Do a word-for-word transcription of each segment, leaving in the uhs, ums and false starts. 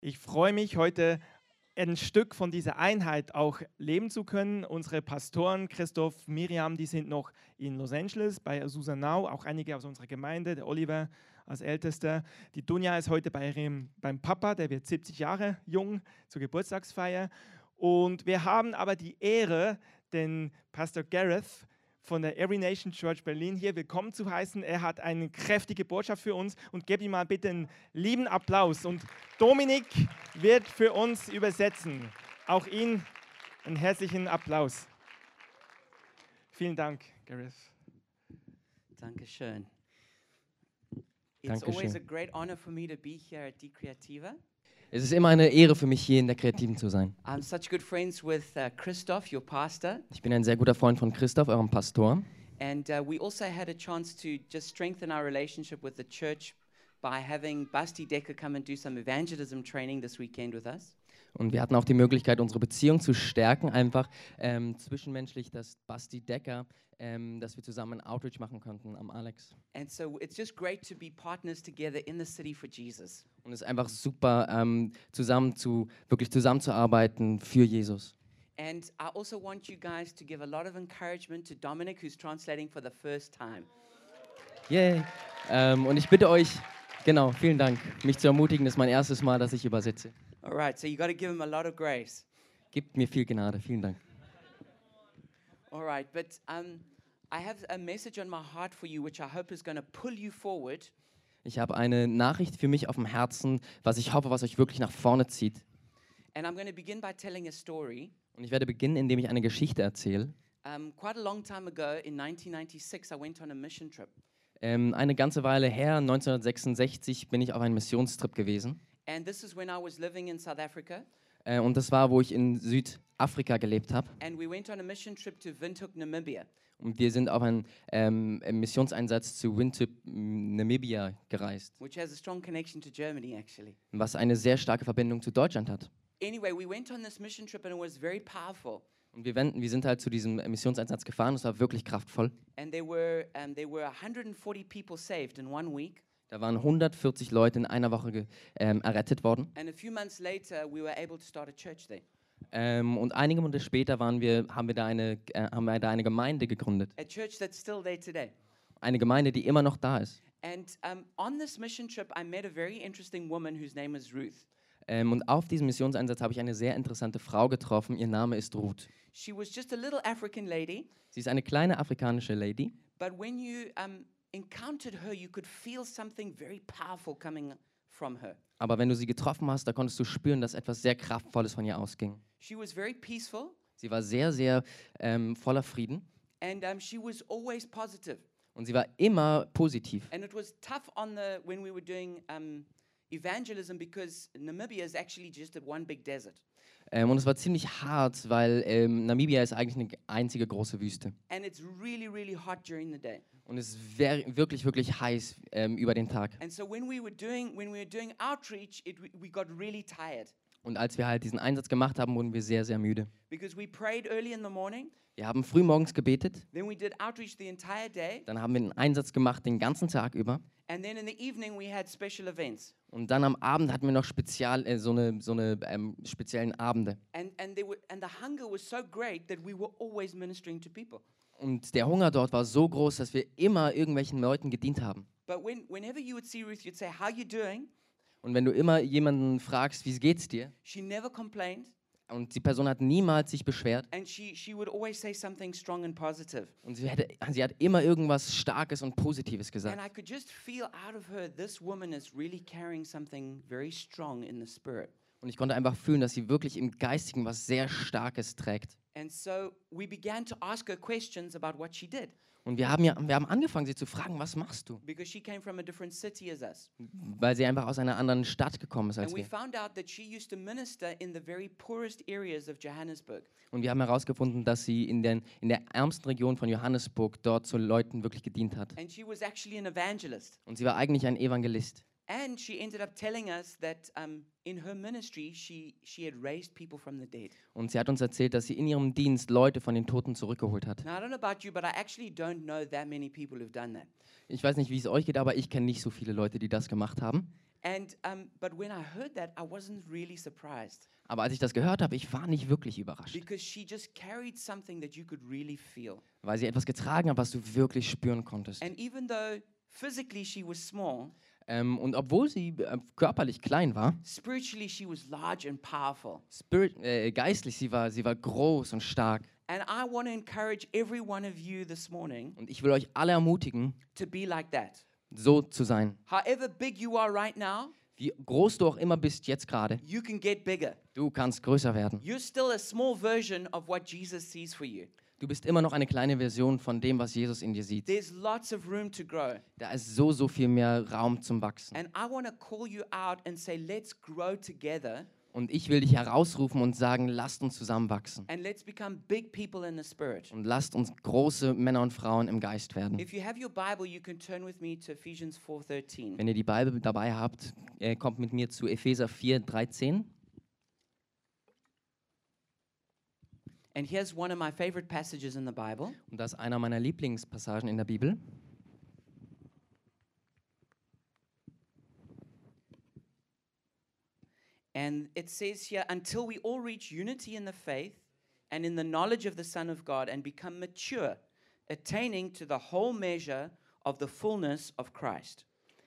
Ich freue mich, heute ein Stück von dieser Einheit auch leben zu können. Unsere Pastoren, Christoph, Miriam, die sind noch in Los Angeles bei Azusa Now, auch einige aus unserer Gemeinde, der Oliver als Ältester. Die Dunja ist heute bei ihrem, beim Papa, der wird siebzig Jahre jung, zur Geburtstagsfeier. Und wir haben aber die Ehre, den Pastor Gareth von der Every Nation Church Berlin hier willkommen zu heißen. Er hat eine kräftige Botschaft für uns und gebt ihm mal bitte einen lieben Applaus. Und Dominik wird für uns übersetzen. Auch ihn einen herzlichen Applaus. Vielen Dank, Gareth. Dankeschön. It's always Dankeschön. a great honor for me to be here at Die Creativa. Es ist immer eine Ehre für mich, hier in der Kreativen zu sein. I'm such good friends with uh, Christoph, your pastor, Ich bin ein sehr guter Freund von Christoph, eurem Pastor. and uh, we also had a chance to just strengthen our relationship with the church by having Basti Decker come and do some evangelism training this weekend with us. Und wir hatten auch die Möglichkeit, unsere Beziehung zu stärken, einfach ähm, zwischenmenschlich, dass Basti Decker, ähm, dass wir zusammen Outreach machen konnten am Alex. And so it's just great to be partners together in the city for Jesus. Und es ist einfach super, ähm, zusammen zu, wirklich zusammenzuarbeiten für Jesus. And I also want you guys to give a lot of encouragement to Dominic, who's translating for the first time. Yay! Ähm, und ich bitte euch, genau, vielen Dank, mich zu ermutigen, das ist mein erstes Mal, dass ich übersetze. All right, so you got to give him a lot of grace. Gebt mir viel Gnade, vielen Dank. All right, but um, I have a message on my heart for you, which I hope is going to pull you forward. Ich habe eine Nachricht für mich auf dem Herzen, was ich hoffe, was euch wirklich nach vorne zieht. And I'm going to begin by telling a story. Und ich werde beginnen, indem ich eine Geschichte erzähle. Um, quite a long time ago, in nineteen ninety-six, I went on a mission trip. Ähm, eine ganze Weile her, neunzehnhundertsechsundsechzig, bin ich auf einem Missionstrip gewesen. And this is when I was living in South Africa. Äh, und das war, wo ich in Südafrika gelebt habe. And we went on a mission trip to Windhoek, Namibia. Und wir sind auf einen ähm, Missionseinsatz zu Windhoek, Namibia gereist, Which has a strong connection to Germany, actually. was eine sehr starke Verbindung zu Deutschland hat. Anyway, we went on this mission trip and it was very powerful. Und wir, wenden, wir sind halt zu diesem Missionseinsatz gefahren, es war wirklich kraftvoll. And there were, um, there were one hundred forty people saved in one week. Da waren hundertvierzig Leute in einer Woche ge- ähm, errettet worden. And a few months later, we were able to start a church there. Ähm, und einige Monate später waren wir, haben, wir da eine, äh, haben wir da eine Gemeinde gegründet. A church that's still there today. Eine Gemeinde, die immer noch da ist. And um, on this mission trip, I met a very interesting woman whose name is Ruth. Ähm, und auf diesem Missionseinsatz habe ich eine sehr interessante Frau getroffen. Ihr Name ist Ruth. She was just a little African lady, Sie ist eine kleine afrikanische Lady. but when you um, encountered her, you could feel something very powerful coming from her. Aber wenn du sie getroffen hast, da konntest du spüren, dass etwas sehr Kraftvolles von ihr ausging. She was very peaceful, Sie war sehr, sehr ähm, voller Frieden. and um, she was always positive. Und sie war immer positiv. And it was tough on the when we were doing um, evangelism because Namibia is actually just a one big desert, Ähm, und es war ziemlich hart, weil ähm, Namibia ist eigentlich eine einzige große Wüste. and it's really, really hot during the day. Und es ist ver- wirklich, wirklich heiß ähm, über den Tag. And so when we were doing when we were doing outreach, it, we got really tired Und als wir halt diesen Einsatz gemacht haben, wurden wir sehr, sehr müde. because we prayed early in the morning, Wir haben früh morgens gebetet, then we did outreach the entire day, dann haben wir einen Einsatz gemacht den ganzen Tag über. and then in the evening we had special events. Und dann am Abend hatten wir noch spezial, äh, so eine, so eine ähm, speziellen Abende. And and they were and the hunger was so great that we were always ministering to people. Und der Hunger dort war so groß, dass wir immer irgendwelchen Leuten gedient haben. But when whenever you would see Ruth, you'd say, "How you doing?" Und wenn du immer jemanden fragst, wie geht's dir? She never complained, Und die Person hat niemals sich beschwert. and she she would always say something strong and positive. Und sie, hätte, sie hat immer irgendwas Starkes und Positives And gesagt. I could just feel out of her, this woman is really carrying something very strong in the spirit. Und ich konnte einfach fühlen, dass sie wirklich im Geistigen was sehr Starkes trägt. And so we began to ask her questions about what she did Und wir haben, ja, wir haben angefangen, sie zu fragen, was machst du? because she came from a different city as us. Weil sie einfach aus einer anderen Stadt gekommen ist als And we wir. found out that she used to minister in the very poorest areas of Johannesburg. Und wir haben herausgefunden, dass sie in, den, in der ärmsten Region von Johannesburg dort zu Leuten wirklich gedient hat. And she was actually an evangelist. Und sie war eigentlich ein Evangelist. And she ended up telling us that um, in her ministry, she, she had raised people from the dead. Und sie hat uns erzählt, dass sie in ihrem Dienst Leute von den Toten zurückgeholt hat. Now, I don't know about you, but I actually don't know that many people who've done that. Ich weiß nicht, wie es euch geht, aber ich kenne nicht so viele Leute, die das gemacht haben. And um, but when I heard that, I wasn't really surprised Aber als ich das gehört habe, ich war nicht wirklich überrascht, because she just carried something that you could really feel. weil sie etwas getragen hat, was du wirklich spüren konntest. And even though physically she was small, Ähm, und obwohl sie äh, körperlich klein war, spiritually she was large and powerful. spirit, äh, geistlich, sie war, sie war groß und stark. And I want to encourage every one of you this morning Und ich will euch alle ermutigen, to be like that. so zu sein. However big you are right now, Wie groß du auch immer bist jetzt gerade, you can get bigger. du kannst größer werden. You're still a small version of what Jesus sees for you. Du bist immer noch eine kleine Version von dem, was Jesus in dir sieht. There's lots of room to grow. Da ist so, so viel mehr Raum zum Wachsen. And I want to call you out and say, let's grow together Und ich will dich herausrufen und sagen, lasst uns zusammenwachsen. and let's become big people in the spirit. Und lasst uns große Männer und Frauen im Geist werden. If you have your Bible, you can turn with me to Ephesians four thirteen. Wenn ihr die Bibel dabei habt, äh, kommt mit mir zu Epheser vier dreizehn. And here's one of my favorite passages in the Bible. Und das ist einer meiner Lieblingspassagen in der Bibel. And it says here, until we all reach unity in the faith and in the knowledge of the Son of God and become mature, attaining to the whole measure of the fullness of Christ.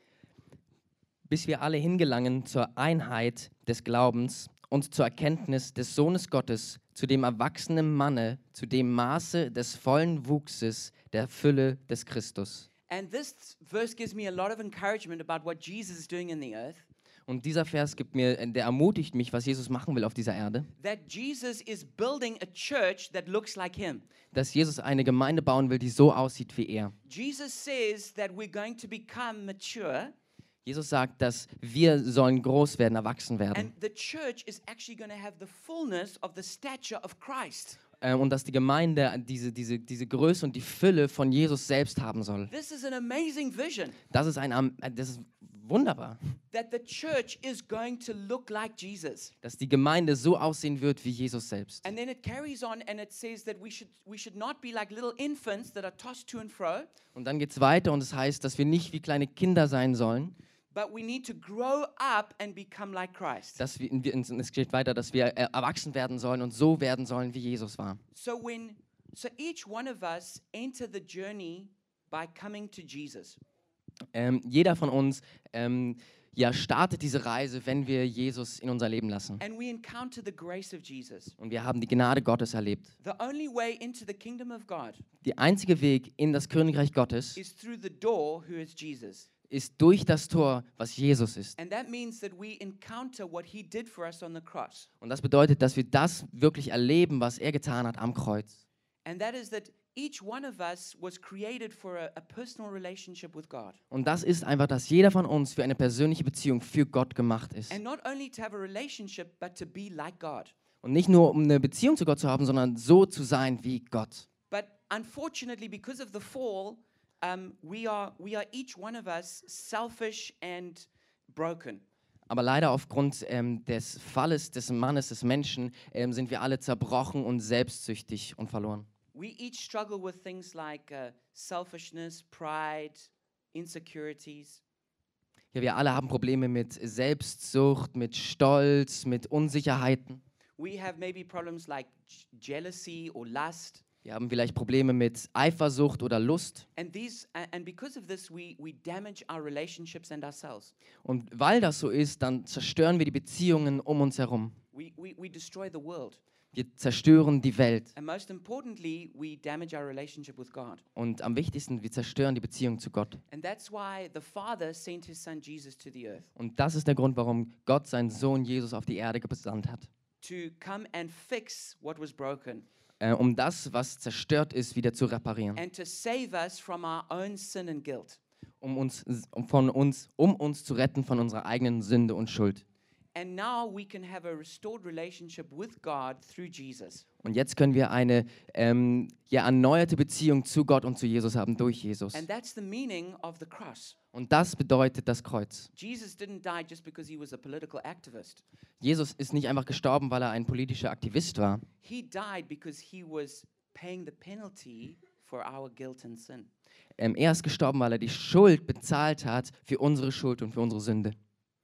Bis wir alle hingelangen zur Einheit des Glaubens und zur Erkenntnis des Sohnes Gottes, zu dem erwachsenen Manne, zu dem Maße des vollen Wuchses der Fülle des Christus. And this verse gives me a lot of encouragement about what Jesus is doing in the earth. Und dieser Vers gibt mir, der ermutigt mich, was Jesus machen will auf dieser Erde, That Jesus is building a church that looks like him. dass Jesus eine Gemeinde bauen will, die so aussieht wie er. Jesus says that we're going to become mature, Jesus sagt, dass wir sollen groß werden, erwachsen werden. and the church is actually going to have the fullness of the stature of Christ. Äh, und dass die Gemeinde diese, diese, diese Größe und die Fülle von Jesus selbst haben soll. This is an amazing vision, Das ist, ein, Am- äh, das ist wunderbar, that the church is going to look like Jesus. dass die Gemeinde so aussehen wird wie Jesus selbst. And then it carries on and it says that we should we should not be like little infants that are tossed to and fro, Und dann geht es weiter und es heißt, dass wir nicht wie kleine Kinder sein sollen, but we need to grow up and become like Christ. dass wir, wir- es steht weiter, dass wir äh, erwachsen werden sollen und so werden sollen, wie Jesus war. So when so each one of us enter the journey by coming to Jesus. Ähm, jeder von uns ähm, ja, startet diese Reise, wenn wir Jesus in unser Leben lassen. And we encounter the grace of Jesus. Und wir haben die Gnade Gottes erlebt. The only way into the kingdom of God Der einzige Weg in das Königreich Gottes is through the door, who is Jesus. ist durch das Tor, was Jesus ist. And that means that we encounter what he did for us on the cross. Und das bedeutet, dass wir das wirklich erleben, was er getan hat am Kreuz. And that is that each one of us was created for a, a personal relationship with God. Und das ist einfach, dass jeder von uns für eine persönliche Beziehung für Gott gemacht ist. And not only to have a relationship, but to be like God. Und nicht nur, um eine Beziehung zu Gott zu haben, sondern so zu sein wie Gott. But unfortunately, because of the fall, um, we are we are each one of us selfish and broken. Aber leider aufgrund ähm, des Falles des Mannes, des Menschen, ähm, sind wir alle zerbrochen und selbstsüchtig und verloren. We each struggle with things like uh, selfishness, pride, insecurities. Ja, wir alle haben Probleme mit Selbstsucht, mit Stolz, mit Unsicherheiten. We have maybe problems like j- jealousy or lust. Wir haben vielleicht Probleme mit Eifersucht oder Lust. And these a- and because of this we we damage our relationships and ourselves. Und weil das so ist, dann zerstören wir die Beziehungen um uns herum. We we, we destroy the world. Wir zerstören die Welt. And most importantly, we damage our relationship with God. Und am wichtigsten, wir zerstören die Beziehung zu Gott. And that's why the Father sent his son Jesus to the earth Und das ist der Grund, warum Gott seinen Sohn Jesus auf die Erde gesandt hat. to come and fix what was broken Äh, um das, was zerstört ist, wieder zu reparieren. and to save us from our own sin and guilt. Um uns, um von uns, um uns zu retten von unserer eigenen Sünde und Schuld. And now we can have a restored relationship with God through Jesus. Und jetzt können wir eine ähm, ja, erneuerte Beziehung zu Gott und zu Jesus haben durch Jesus. And that's the meaning of the cross. Und das bedeutet das Kreuz. Jesus didn't die just because he was a political activist. Jesus ist nicht einfach gestorben, weil er ein politischer Aktivist war. He died because he was paying the penalty for our guilt and sin. Ähm, er ist gestorben, weil er die Schuld bezahlt hat für unsere Schuld und für unsere Sünde.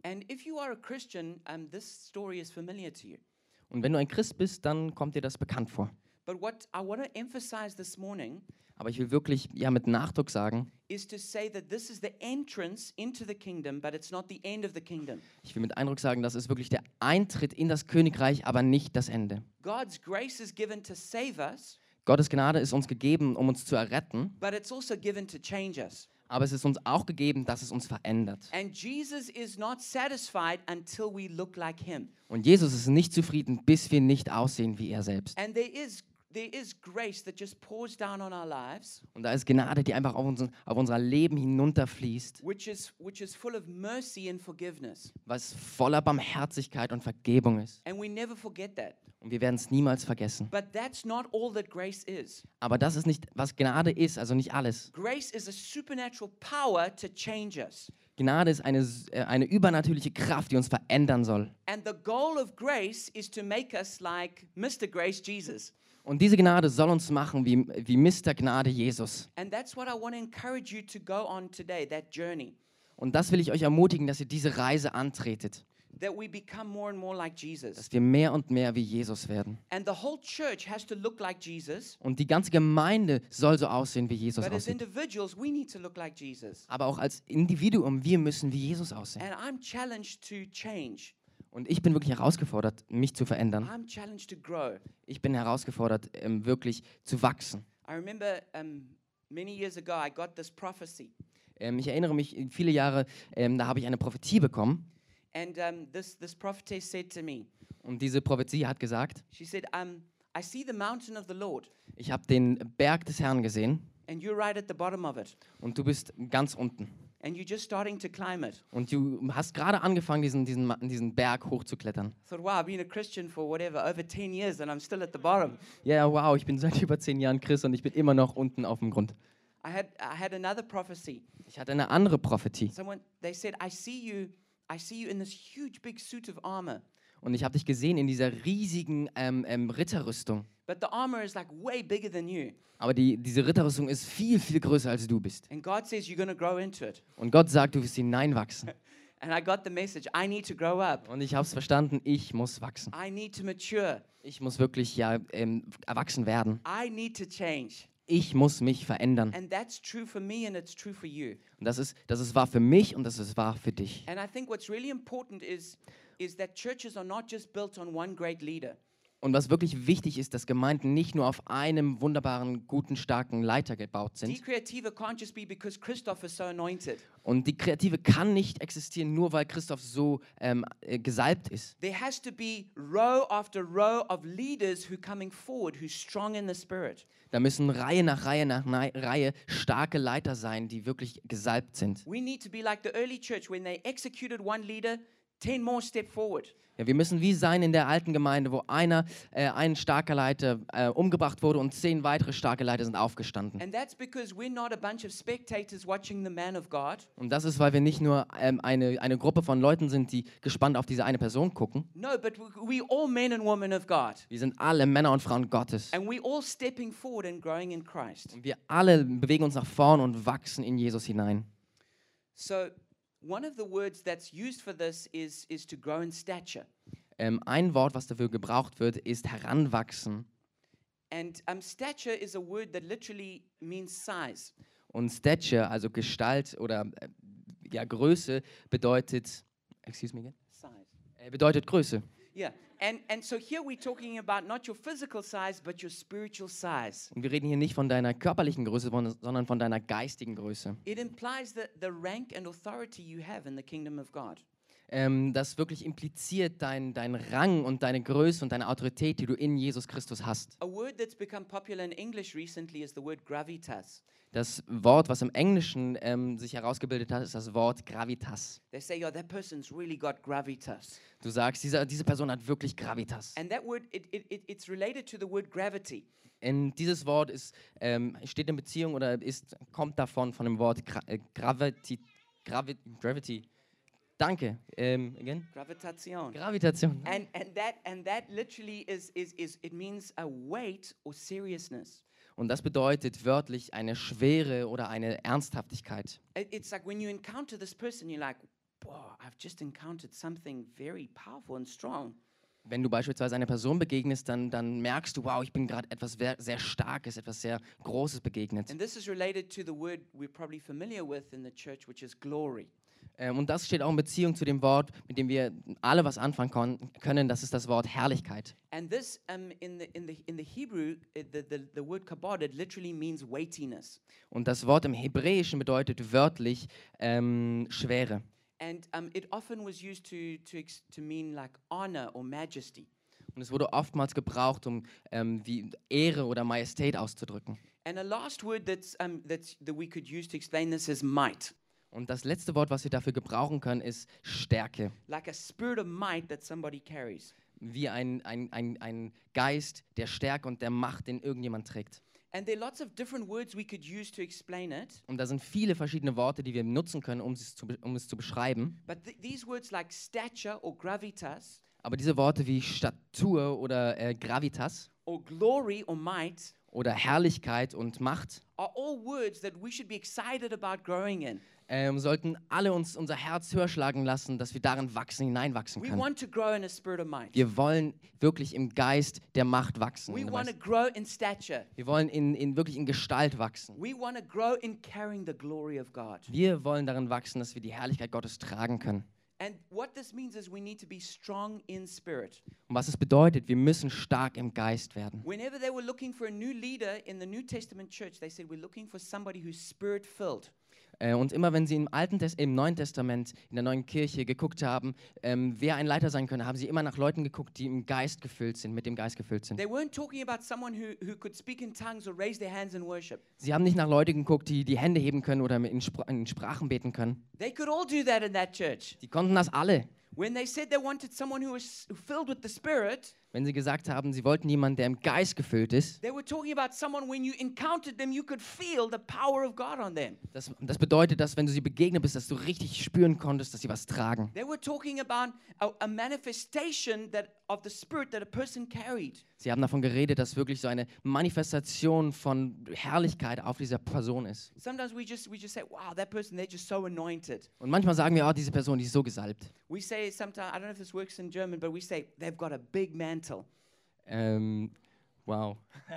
And if you are a Christian, um, this story is familiar to you. Und wenn du ein Christ bist, dann kommt dir das bekannt vor. But what I want to emphasize this morning Aber ich will wirklich ja mit Nachdruck sagen, is to say that this is the entrance into the kingdom, but it's not the end of the kingdom. ich will mit Eindruck sagen, das ist wirklich der Eintritt in das Königreich, aber nicht das Ende. God's grace is given to save us, Gottes Gnade ist uns gegeben, um uns zu erretten, but it's also given to change us. aber es ist uns auch gegeben, dass es uns verändert. And Jesus is not satisfied until we look like him. Und Jesus ist nicht zufrieden, bis wir nicht aussehen wie er selbst. And there is there is grace that just pours down on our lives, Und da ist Gnade, die einfach auf, uns, auf unser Leben hinunterfließt, which is which is full of mercy and forgiveness. was voller Barmherzigkeit und Vergebung ist. And we never forget that. Und wir werden es niemals vergessen. But that's not all that grace is. Aber das ist nicht, was Gnade ist, also nicht alles. Grace is a supernatural power to change us. Gnade ist eine, äh, eine übernatürliche Kraft, die uns verändern soll. And the goal of grace is to make us like Mister Grace Jesus. Und diese Gnade soll uns machen wie, wie Mister Gnade Jesus. And that's what I want to encourage you to go on today, that journey. Und das will ich euch ermutigen, dass ihr diese Reise antretet. That we become more and more like Jesus. Dass wir mehr und mehr wie Jesus werden. And the whole church has to look like Jesus. Und die ganze Gemeinde soll so aussehen, wie Jesus But as aussieht. individuals, we need to look like Jesus. Aber auch als Individuum, wir müssen wie Jesus aussehen. And I'm challenged to change. Und ich bin wirklich herausgefordert, mich zu verändern. I'm challenged to grow. Ich bin herausgefordert, ähm, wirklich zu wachsen. I remember um, many years ago, I got this prophecy. Ähm, ich erinnere mich, viele Jahre, ähm, da habe ich eine Prophetie bekommen. And um, this, this prophetess said to me, Und diese Prophetie hat gesagt, she said, um, I see the mountain of the Lord, ich habe den Berg des Herrn gesehen and you're right at the bottom of it. und du bist ganz unten. And you're just starting to climb it. Und du hast gerade angefangen, diesen, diesen, Ma- diesen Berg hochzuklettern. I thought, wow, I've been a Christian for whatever, over ten years, and I'm still at the bottom. Ja, ja, wow, ich bin seit über zehn Jahren Christ und ich bin immer noch unten auf dem Grund. I had, I had another prophecy. Ich hatte eine andere Prophetie Someone, they said, I see you, I see you in this huge big suit of armor. und ich habe dich gesehen in dieser riesigen ähm, ähm, Ritterrüstung. But the armor is like way bigger than you. Aber die, diese Ritterrüstung ist viel, viel größer als du bist. And God says you're going to grow into it. Und Gott sagt, du wirst hineinwachsen. And I got the message, I need to grow up. Und ich habe es verstanden, ich muss wachsen. I need to mature. Ich muss wirklich ja ähm, erwachsen werden. I need to change. Ich muss mich verändern. And that's true for me and it's true for you. Und das ist, das ist wahr für mich und das ist wahr für dich. And I think what's really important is, is that churches are not just built on one great leader. Und was wirklich wichtig ist, dass Gemeinden nicht nur auf einem wunderbaren, guten, starken Leiter gebaut Die sind. Creative can't just be because Christoph is so anointed. Und die Kreative kann nicht existieren, nur weil Christoph so ähm, äh, gesalbt ist. There has to be row after row of leaders who coming forward, who's strong in the spirit. Da müssen Reihe nach Reihe nach Nei- Reihe starke Leiter sein, die wirklich gesalbt sind. We need to be like the early church when they executed one leader, ten more step forward. Ja, wir müssen wie sein in der alten Gemeinde, wo einer, äh, ein starker Leiter äh, umgebracht wurde und zehn weitere starke Leiter sind aufgestanden. And that's because we're not a bunch of spectators watching the man of God. Und das ist, weil wir nicht nur ähm, eine, eine Gruppe von Leuten sind, die gespannt auf diese eine Person gucken. No, but we, we all men and women of God. Wir sind alle Männer und Frauen Gottes. And we all stepping forward and growing in Christ. Und wir alle bewegen uns nach vorn und wachsen in Jesus hinein. So one of the words that's used for this is, is to grow in stature. Ähm, ein Wort, was dafür gebraucht wird, ist heranwachsen. And um, stature is a word that literally means size. Und Stature, also Gestalt oder äh, ja, Größe, bedeutet, excuse me again, Size. äh, bedeutet Größe. Yeah. And, and so here we're talking about not your physical size, but your spiritual size. Und wir reden hier nicht von deiner körperlichen Größe, von- sondern von deiner geistigen Größe. It implies the, the rank and authority you have in the kingdom of God. Ähm, das wirklich impliziert dein, dein Rang und deine Größe und deine Autorität, die du in Jesus Christus hast. A word that's become popular in English recently is the word gravitas. Das Wort, was im Englischen ähm, sich herausgebildet hat, ist das Wort Gravitas. They say, yo, that person's really got gravitas. Du sagst, diese, diese Person hat wirklich Gravitas. And that word, it, it, it, it's related to the word gravity. Und dieses Wort ist, ähm, steht in Beziehung oder ist, kommt davon, von dem Wort Gra äh, Gravity, Gravi Gravity. Danke. Ähm, again? Gravitation. Gravitation. And, and, that, and that literally is, is, is, it means a weight or seriousness. Und das bedeutet wörtlich eine Schwere oder eine Ernsthaftigkeit. It- It's like when you encounter this person, you're like, boah, I've just encountered something very powerful and strong. Wenn du beispielsweise einer Person begegnest, dann, dann merkst du, wow, ich bin gerade etwas wer- sehr Starkes, etwas sehr Großes begegnet. And this is related to the word we're probably familiar with in the church, which is glory. Ähm, und das steht auch in Beziehung zu dem Wort, mit dem wir alle was anfangen kon- können, das ist das Wort Herrlichkeit. And this, um, in the in the in the Hebrew, uh, the, the the word kabod, it literally means weightiness. Und das Wort im Hebräischen bedeutet wörtlich ähm, Schwere. And um, it often was used to to ex- to mean like honor or majesty. Und es wurde oftmals gebraucht, um ähm, wie Ehre oder Majestät auszudrücken. And a last word that's um, that's that we could use to explain this is might, Und das letzte Wort, was wir dafür gebrauchen können, ist Stärke. like a spirit of might that somebody carries. Wie ein, ein, ein, ein Geist der Stärke und der Macht, den irgendjemand trägt. And there are lots of different words we could use to explain it. Und da sind viele verschiedene Worte, die wir nutzen können, um es zu, be- um es zu beschreiben. But th- these words like stature or gravitas Aber diese Worte wie Statur oder äh, Gravitas or glory or might oder Herrlichkeit und Macht are all words that we should be excited about growing in. ähm, sollten alle uns unser Herz höher schlagen lassen, dass wir darin wachsen, hineinwachsen We können. want to grow in a spirit of might. Wir wollen wirklich im Geist der Macht wachsen. We in der want to Weis- grow in stature. Wir wollen in, in wirklich in Gestalt wachsen. We want to grow in carrying the glory of God. Wir wollen darin wachsen, dass wir die Herrlichkeit Gottes tragen können. And what this means is we need to be strong in spirit. Und was es bedeutet, wir müssen stark im Geist werden. Whenever they were looking for a new leader in the New Testament church, they said, we're looking for somebody who's spirit filled. Äh, Und immer wenn sie im, Alten Tes im Neuen Testament, in der neuen Kirche geguckt haben, ähm, wer ein Leiter sein könnte, haben sie immer nach Leuten geguckt, die im Geist gefüllt sind, mit dem Geist gefüllt sind. They weren't talking about someone who, who could speak in tongues or raise their hands in worship. Sie haben nicht nach Leuten geguckt, die die Hände heben können oder in, Spr in Sprachen beten können. They could all do that in that church. Die konnten das alle. When they said they wanted someone who was filled with the Spirit, Wenn sie gesagt haben, sie wollten jemanden, der im Geist gefüllt ist, they were talking about someone when you encountered them, you could feel the power of God on them. das, das bedeutet, dass wenn du sie begegnet bist, dass du richtig spüren konntest, dass sie was tragen. They were talking about a, a manifestation that of the Spirit that a person carried. Sie haben davon geredet, dass wirklich so eine Manifestation von Herrlichkeit auf dieser Person ist. Sometimes we just we just say, wow, that person, they're just so anointed. Und manchmal sagen wir, oh, diese Person, die ist so gesalbt. We say sometimes, I don't know if this works in German, but we say they've got a big mantle. Ähm, wow.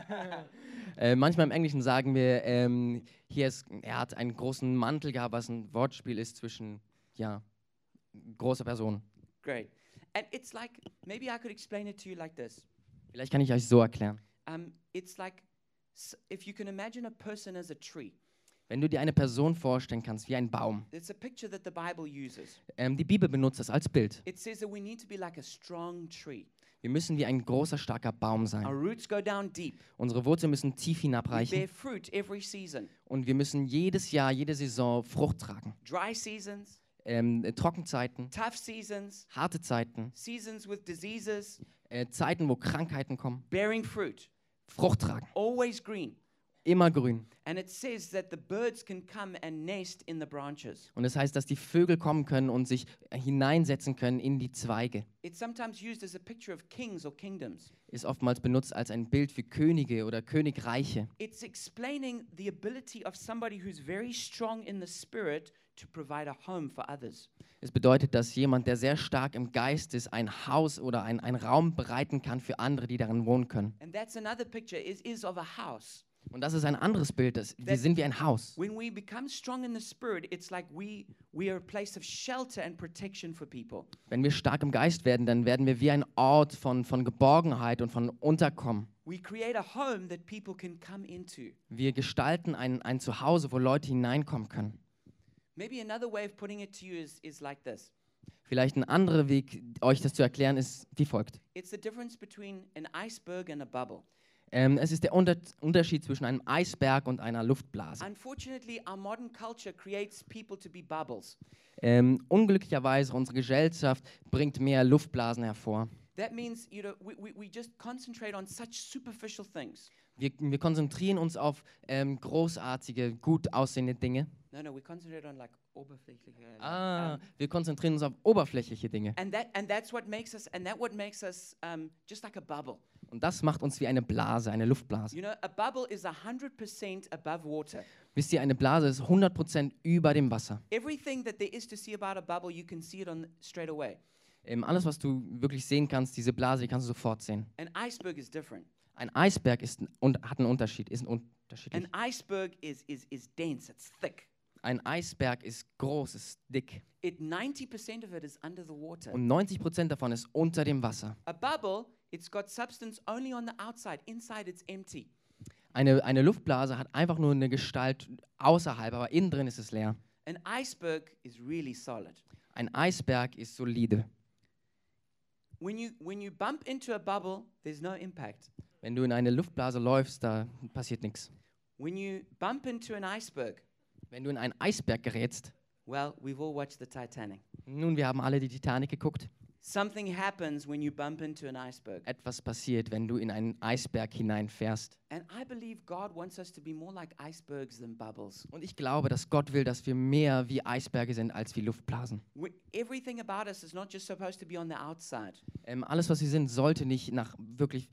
äh, manchmal im Englischen sagen wir, ähm, hier ist, er hat einen großen Mantel gehabt, was ein Wortspiel ist zwischen, ja, großer Person. Great. And it's like, maybe I could explain it to you like this. Vielleicht kann ich euch so erklären. Um, it's like s- if you can imagine a person as a tree. Wenn du dir eine Person vorstellen kannst, wie ein Baum. It's a picture that the Bible uses. Ähm, die Bibel benutzt das als Bild. It says that we need to be like a strong tree. Wir müssen wie ein großer, starker Baum Our sein. roots go down deep. Unsere Wurzeln müssen tief We bear hinabreichen fruit every season. und wir müssen jedes Jahr, jede Saison Frucht tragen. Dry seasons, Ähm, äh, Trockenzeiten, tough seasons, harte Zeiten, seasons with diseases, äh, Zeiten, wo Krankheiten kommen, bearing fruit, Frucht tragen, always green. immer grün. And it says that the birds can come and nest in the branches. Und das heißt, dass die Vögel kommen können und sich äh, hineinsetzen können in die Zweige. It's sometimes used as a picture of kings or kingdoms. Ist oftmals benutzt als ein Bild für Könige oder Königreiche. It's explaining the ability of somebody who's very strong in the spirit to provide a home for others. Es bedeutet, dass jemand, der sehr stark im Geist ist, ein Haus oder ein, ein Raum bereiten kann für andere, die darin wohnen können. And that's another picture is, is of a house. Und das ist ein anderes Bild. Das, wir That- sind wie ein Haus. When we become strong in the spirit, it's like we we are a place of shelter and protection for people. Wenn wir stark im Geist werden, dann werden wir wie ein Ort von, von Geborgenheit und von Unterkommen. We create a home that people can come into. Wir gestalten ein, ein Zuhause, wo Leute hineinkommen können. Maybe another way of putting it to you is, is like this. Vielleicht ein anderer Weg, euch das zu erklären, ist wie folgt. It's the difference between an iceberg and a bubble. Ähm, es ist der Unter Unterschied zwischen einem Eisberg und einer Luftblase. Unfortunately, our modern culture creates people to be bubbles. Ähm, unglücklicherweise, unsere Gesellschaft bringt mehr Luftblasen hervor. That means, you know, we, we, we just concentrate on such superficial things. Wir, wir konzentrieren uns auf ähm, großartige, gut aussehende Dinge. No, no, we concentrate on like oberflächliche. like, Ah, um, wir konzentrieren uns auf oberflächliche Dinge. and that and that's what makes us and that what makes us um, just like a bubble. Und das macht uns wie eine Blase, eine Luftblase. You know, a bubble is a hundred percent above water. Wisst ihr, eine Blase ist hundert Prozent über dem Wasser. Everything that there is to see about a bubble, you can see it on straight away. Ähm, alles, was du wirklich sehen kannst, diese Blase, die kannst du sofort sehen. An iceberg is different. Ein Eisberg ist ein, und hat einen Unterschied, ist ein unterschiedlich. An iceberg is, is, is dense, it's thick. Ein Eisberg ist groß, ist dick. It ninety percent of it is under the water. Und neunzig Prozent davon ist unter dem Wasser. A bubble, it's got substance only on the outside. Inside, it's empty. Eine, eine Luftblase hat einfach nur eine Gestalt außerhalb, aber innen drin ist es leer. An iceberg is really solid. Ein Eisberg ist solide. When you, when you bump into a bubble, there's no impact. Wenn du in eine Luftblase läufst, da passiert nichts. When you bump into an iceberg, Wenn du in einen Eisberg gerätst, well, we've all watched the Titanic. nun, wir haben alle die Titanic geguckt, Something happens when you bump into an iceberg. etwas passiert, wenn du in einen Eisberg hineinfährst. And I believe God wants us to be more like icebergs than bubbles. Und ich glaube, dass Gott will, dass wir mehr wie Eisberge sind als wie Luftblasen. We, everything about us is not just supposed to be on the outside. Ähm, alles, was wir sind, sollte nicht nach wirklich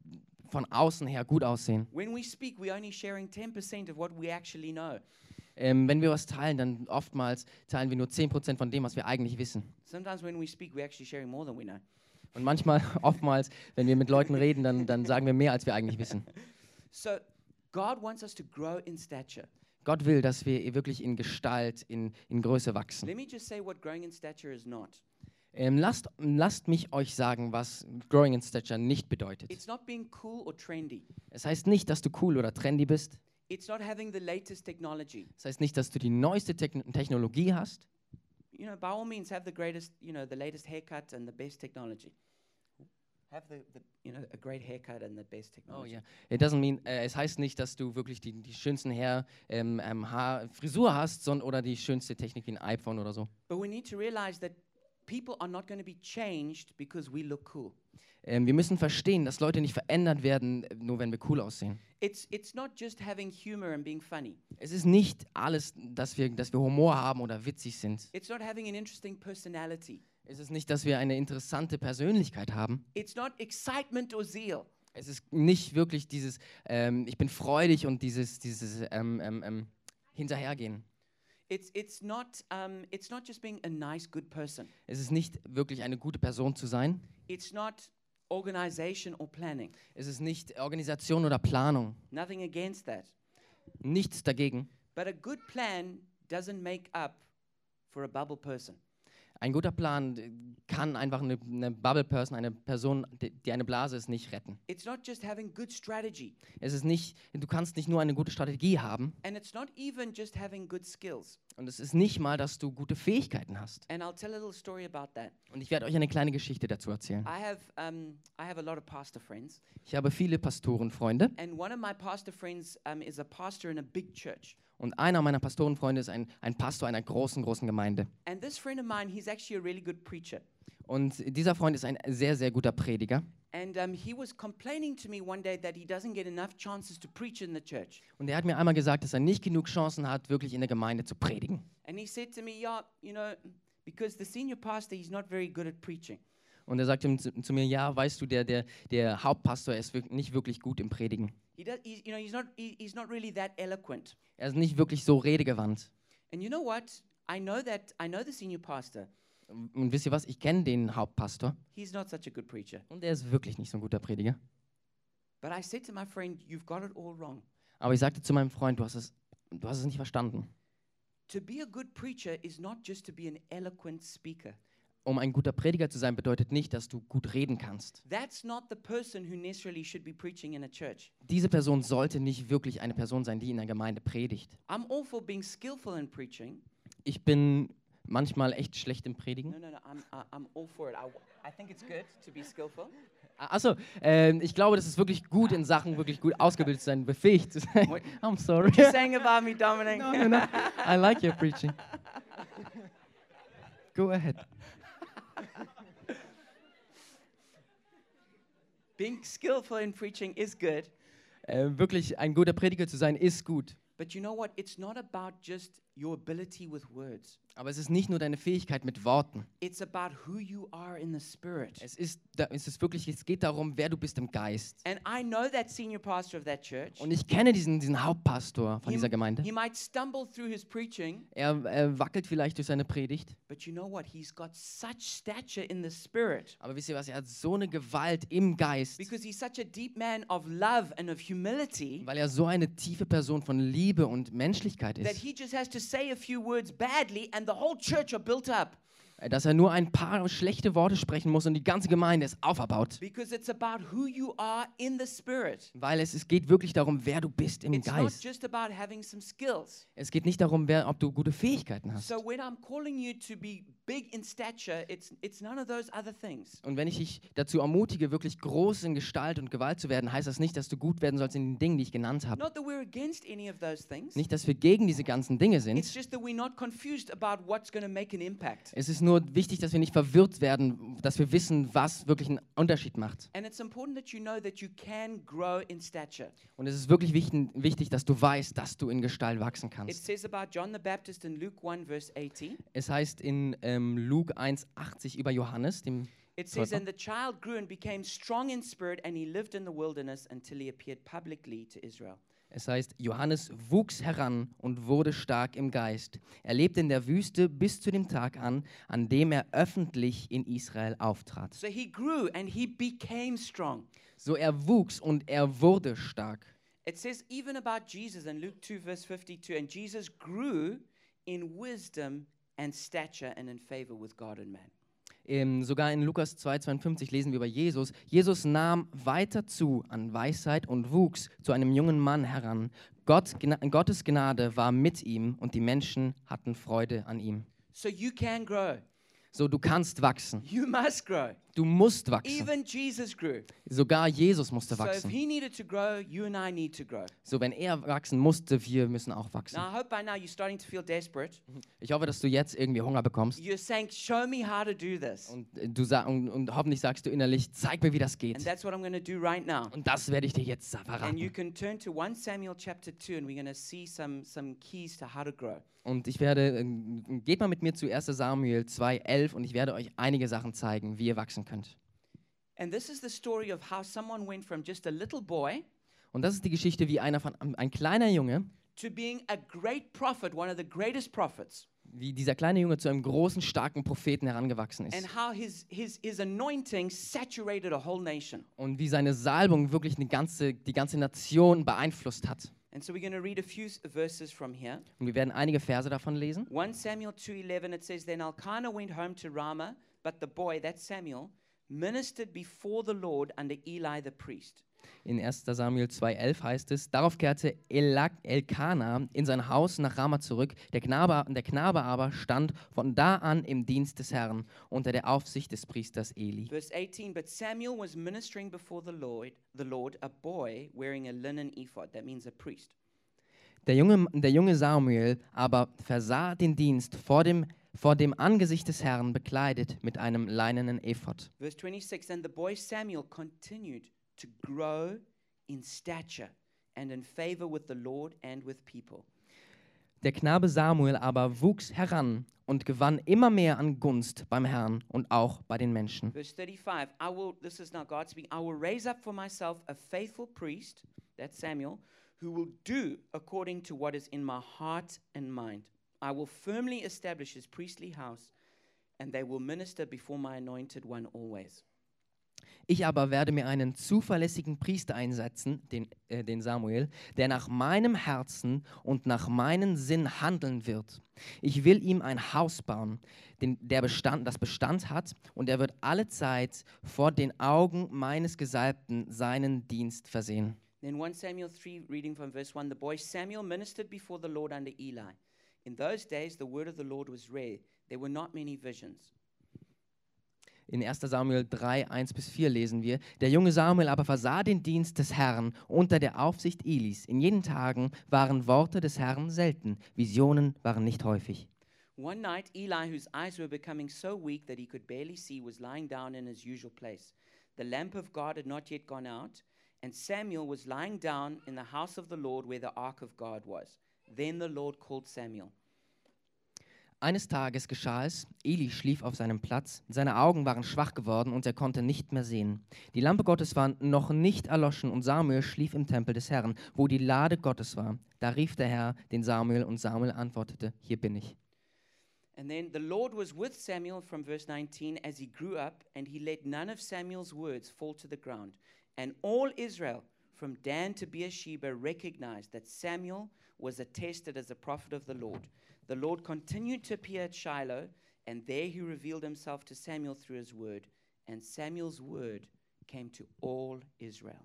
von außen her gut aussehen. When we speak, we're only sharing ten percent of what we actually know. Ähm, wenn wir was teilen, dann oftmals teilen wir nur zehn Prozent von dem, was wir eigentlich wissen. Sometimes when we speak, we're actually sharing more than we know. Und manchmal, oftmals, wenn wir mit Leuten reden, dann, dann sagen wir mehr, als wir eigentlich wissen. So God wants us to grow in stature. Gott will, dass wir wirklich in Gestalt, in, in Größe wachsen. Let me just say what growing in stature is not. Ähm, lasst, lasst mich euch sagen, was Growing in Stature nicht bedeutet. It's not being cool or trendy. Es heißt nicht, dass du cool oder trendy bist. It's not having the latest technology. Es heißt nicht, dass du die neueste Techn Technologie hast. You know, by all means, have the greatest, you know, the latest haircut and the best technology. Have the, the you know, a great haircut and the best Oh technology. ja. It doesn't mean, äh, es heißt nicht, dass du wirklich die, die schönsten Hair, ähm, ähm, Haar, Frisur hast, sondern oder die schönste Technik wie ein iPhone oder so. But we need to realize that people are not going to be changed because we look cool. Ähm, wir müssen verstehen, dass Leute nicht verändert werden, äh, nur wenn wir cool aussehen. It's, it's not just having humor and being funny. Es ist nicht alles, dass wir, dass wir Humor haben oder witzig sind. It's not having an interesting personality. Es ist nicht, dass wir eine interessante Persönlichkeit haben. It's not excitement or zeal. Es ist nicht wirklich dieses, ähm, ich bin freudig und dieses, dieses ähm, ähm, ähm, Hinterhergehen. It's, it's, not, um, it's not just being a nice, good person. Es ist nicht wirklich eine gute Person zu sein. It's not organization or planning. Es ist nicht Organisation oder Planung. Nothing against that. Nichts dagegen. But a good plan doesn't make up for a bubble person. Ein guter Plan äh, kann einfach eine, eine Bubble-Person, eine Person, die, die eine Blase ist, nicht retten. It's not just having good strategy. Es ist nicht, du kannst nicht nur eine gute Strategie haben. And it's not even just having good skills. Und es ist nicht mal, dass du gute Fähigkeiten hast. And I'll tell a little story about that. Und ich werde euch eine kleine Geschichte dazu erzählen. I have, um, I have a lot of pastor friends. Ich habe viele Pastorenfreunde. And one of my pastor friends um, is a pastor in a big church. Und einer meiner Pastorenfreunde ist ein, ein Pastor einer großen, großen Gemeinde. And this friend of mine, he's actually a really good preacher. Und dieser Freund ist ein sehr, sehr guter Prediger. And um, he was complaining to me one day that he doesn't get enough chances to preach in the church. Und er hat mir einmal gesagt, dass er nicht genug Chancen hat, wirklich in der Gemeinde zu predigen. And he said to me, yeah, you know, because the senior pastor, he's not very good at preaching. Und er sagte zu, zu mir, ja, weißt du, der, der, der Hauptpastor ist wirk- nicht wirklich gut im Predigen. He does, he, you know, he's not, he, he's not really that eloquent. Er ist nicht wirklich so redegewandt. And you know what? I know that, I know the senior pastor. Und wisst ihr was, ich kenne den Hauptpastor He's not such a good preacher. und er ist wirklich nicht so ein guter Prediger. But I said to my friend, you've got it all wrong. Aber ich sagte zu meinem Freund, du hast es, du hast es nicht verstanden. To be a good preacher is not just to be an eloquent speaker. Um ein guter Prediger zu sein, bedeutet nicht, dass du gut reden kannst. That's not the person who necessarily should be preaching in a church. Diese Person sollte nicht wirklich eine Person sein, die in der Gemeinde predigt. I'm all for being skillful in preaching. Ich bin manchmal echt schlecht im Predigen. No, no, no, I'm, I- I'm all for it. I, w- I think it's good to be skillful. Achso, äh, ich glaube, das ist wirklich gut in Sachen, wirklich gut ausgebildet zu sein, befähigt zu sein. What- I'm sorry. What you saying about me, Dominic? No, no, no. I like your preaching. Go ahead. Being skillful in preaching is good, Äh, wirklich ein guter Prediger zu sein, ist gut. But you know what? It's not about just your ability with words. Aber es ist nicht nur deine Fähigkeit mit Worten. It's about who you are in the Spirit. Es ist, da- es ist wirklich, es geht darum, wer du bist im Geist. And I know that senior pastor of that church. Und ich kenne diesen, diesen Hauptpastor von He, dieser Gemeinde. he might stumble through his preaching, Er, er wackelt vielleicht durch seine Predigt. but you know what? He's got such stature in the Spirit. Aber wisst ihr was, er hat so eine Gewalt im Geist, Because he's such a deep man of love and of humility weil er so eine tiefe Person von Liebe und Menschlichkeit that ist, he just has to say a few words badly and the whole church are built up. dass er nur ein paar schlechte Worte sprechen muss und die ganze Gemeinde ist auferbaut. Because it's about who you are in the Spirit. Weil es, es geht wirklich darum, wer du bist im It's not Geist. just about having some skills. Es geht nicht darum, wer, ob du gute Fähigkeiten hast. So when I'm calling you to be big in stature, it's it's none of those other things. Und wenn ich dich dazu ermutige, wirklich groß in Gestalt und Gewalt zu werden, heißt das nicht, dass du gut werden sollst in den Dingen, die ich genannt habe. Not that we're against any of those things. Nicht, dass wir gegen diese ganzen Dinge It's sind. just that we're not confused about what's going to make an impact. Es ist nur wichtig, dass wir nicht verwirrt werden, dass wir wissen, was wirklich einen Unterschied macht. And it's important that you know that you can grow in stature. Und es ist wirklich wichtig, wichtig, dass du weißt, dass du in Gestalt wachsen It kannst. says about John the Baptist in Luke one verse eighteen. Es heißt in ähm, Luke eins achtzig über Johannes, dem It says, Täufer. and the child grew and became strong in spirit, and he lived in the wilderness until he appeared publicly to Israel. Es heißt, Johannes wuchs heran und wurde stark im Geist. Er lebte in der Wüste bis zu dem Tag an, an dem er öffentlich in Israel auftrat. So he grew and he became strong. So er wuchs und er wurde stark. It says even about Jesus in Luke two verse fifty-two, and Jesus grew in wisdom and stature and in favor with God and man. Ähm, sogar in Lukas zwei zweiundfünfzig lesen wir über Jesus. Jesus nahm weiter zu an Weisheit und wuchs zu einem jungen Mann heran. Gott, Gna Gottes Gnade war mit ihm und die Menschen hatten Freude an ihm. So you can grow. So, du kannst wachsen. You must grow. Du musst wachsen. Even Jesus grew. Sogar Jesus musste So if wachsen. he needed to grow, you and I need to grow. So, wenn er wachsen musste, wir müssen auch wachsen. Now I hope by now you're starting to feel desperate. Ich hoffe, dass du jetzt irgendwie Hunger bekommst. You're saying, show me how to do this. Und, äh, du sa und, und hoffentlich sagst du innerlich, zeig mir, wie das And geht. that's what I'm going to do right now. Und das werde ich dir jetzt And you verraten. can turn to First Samuel chapter two, and we're going to see some, some keys to how to grow. Und ich werde, äh, geht mal mit mir zu erster Samuel zwei elf und ich werde euch einige Sachen zeigen, wie ihr wachsen könnt. And this is the story of how someone went from just a little boy Und das ist die Geschichte, wie einer von ein kleiner Junge, to being a great prophet, one of the greatest prophets, wie dieser kleine Junge zu einem großen, starken Propheten herangewachsen and ist. how his, his, his anointing saturated a whole nation. Und wie seine Salbung wirklich eine ganze, die ganze Nation beeinflusst hat. And so we're going to read a few s- verses from here. Und wir werden einige Verse davon lesen. First Samuel two eleven, it says, Then Elkanah went home to Ramah, but the boy, that's Samuel, ministered before the Lord under Eli the priest. In erster Samuel zwei elf heißt es, darauf kehrte Elak Elkana in sein Haus nach Rama zurück. Der Knabe, der Knabe aber stand von da an im Dienst des Herrn unter der Aufsicht des Priesters Eli. Verse eighteen, But Samuel was ministering before the Lord, the Lord, a boy wearing a linen ephod. That means a priest. Der junge, der junge Samuel aber versah den Dienst vor dem, vor dem Angesicht des Herrn bekleidet mit einem leinenen Ephod. Verse twenty-six, And the boy Samuel continued to grow in stature and in favor with the Lord and with people. Der Knabe Samuel aber wuchs heran und gewann immer mehr an Gunst beim Herrn und auch bei den Menschen. Verse thirty-five, I will, this is now God speaking, I will raise up for myself a faithful priest, that's Samuel, who will do according to what is in my heart and mind. I will firmly establish his priestly house, and they will minister before my anointed one always. Ich aber werde mir einen zuverlässigen Priester einsetzen, den, äh, den Samuel, der nach meinem Herzen und nach meinem Sinn handeln wird. Ich will ihm ein Haus bauen, den, der Bestand, das Bestand hat, und er wird alle Zeit vor den Augen meines Gesalbten seinen Dienst versehen. Then First Samuel three, reading from verse one, the boy Samuel ministered before the Lord under Eli. In those days the word of the Lord was rare. There were not many visions. In erster Samuel drei eins bis vier lesen wir, der junge Samuel aber versah den Dienst des Herrn unter der Aufsicht Elis. In jenen Tagen waren Worte des Herrn selten, Visionen waren nicht häufig. One night, Eli, whose eyes were becoming so weak that he could barely see, was lying down in his usual place. The lamp of God had not yet gone out, and Samuel was lying down in the house of the Lord where the ark of God was. Then the Lord called Samuel. Eines Tages geschah es, Eli schlief auf seinem Platz, seine Augen waren schwach geworden und er konnte nicht mehr sehen. Die Lampe Gottes war noch nicht erloschen und Samuel schlief im Tempel des Herrn, wo die Lade Gottes war. Da rief der Herr den Samuel und Samuel antwortete, hier bin ich. And then the Lord was with Samuel from verse nineteen as he grew up, and he let none of Samuel's words fall to the ground. And all Israel, from Dan to Beersheba, recognized that Samuel was attested as a prophet of the Lord. The Lord continued to appear at Shiloh, and there he revealed himself to Samuel through his word. And Samuel's word came to all Israel.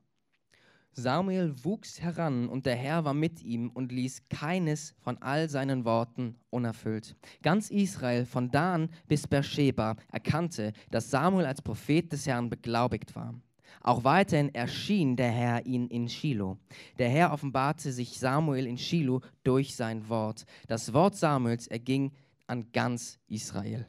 Samuel wuchs heran und der Herr war mit ihm und ließ keines von all seinen Worten unerfüllt. Ganz Israel, von Dan bis Beersheba, erkannte, dass Samuel als Prophet des Herrn beglaubigt war. Auch weiterhin erschien der Herr ihn in Schilo. Der Herr offenbarte sich Samuel in Schilo durch sein Wort. Das Wort Samuels erging an ganz Israel.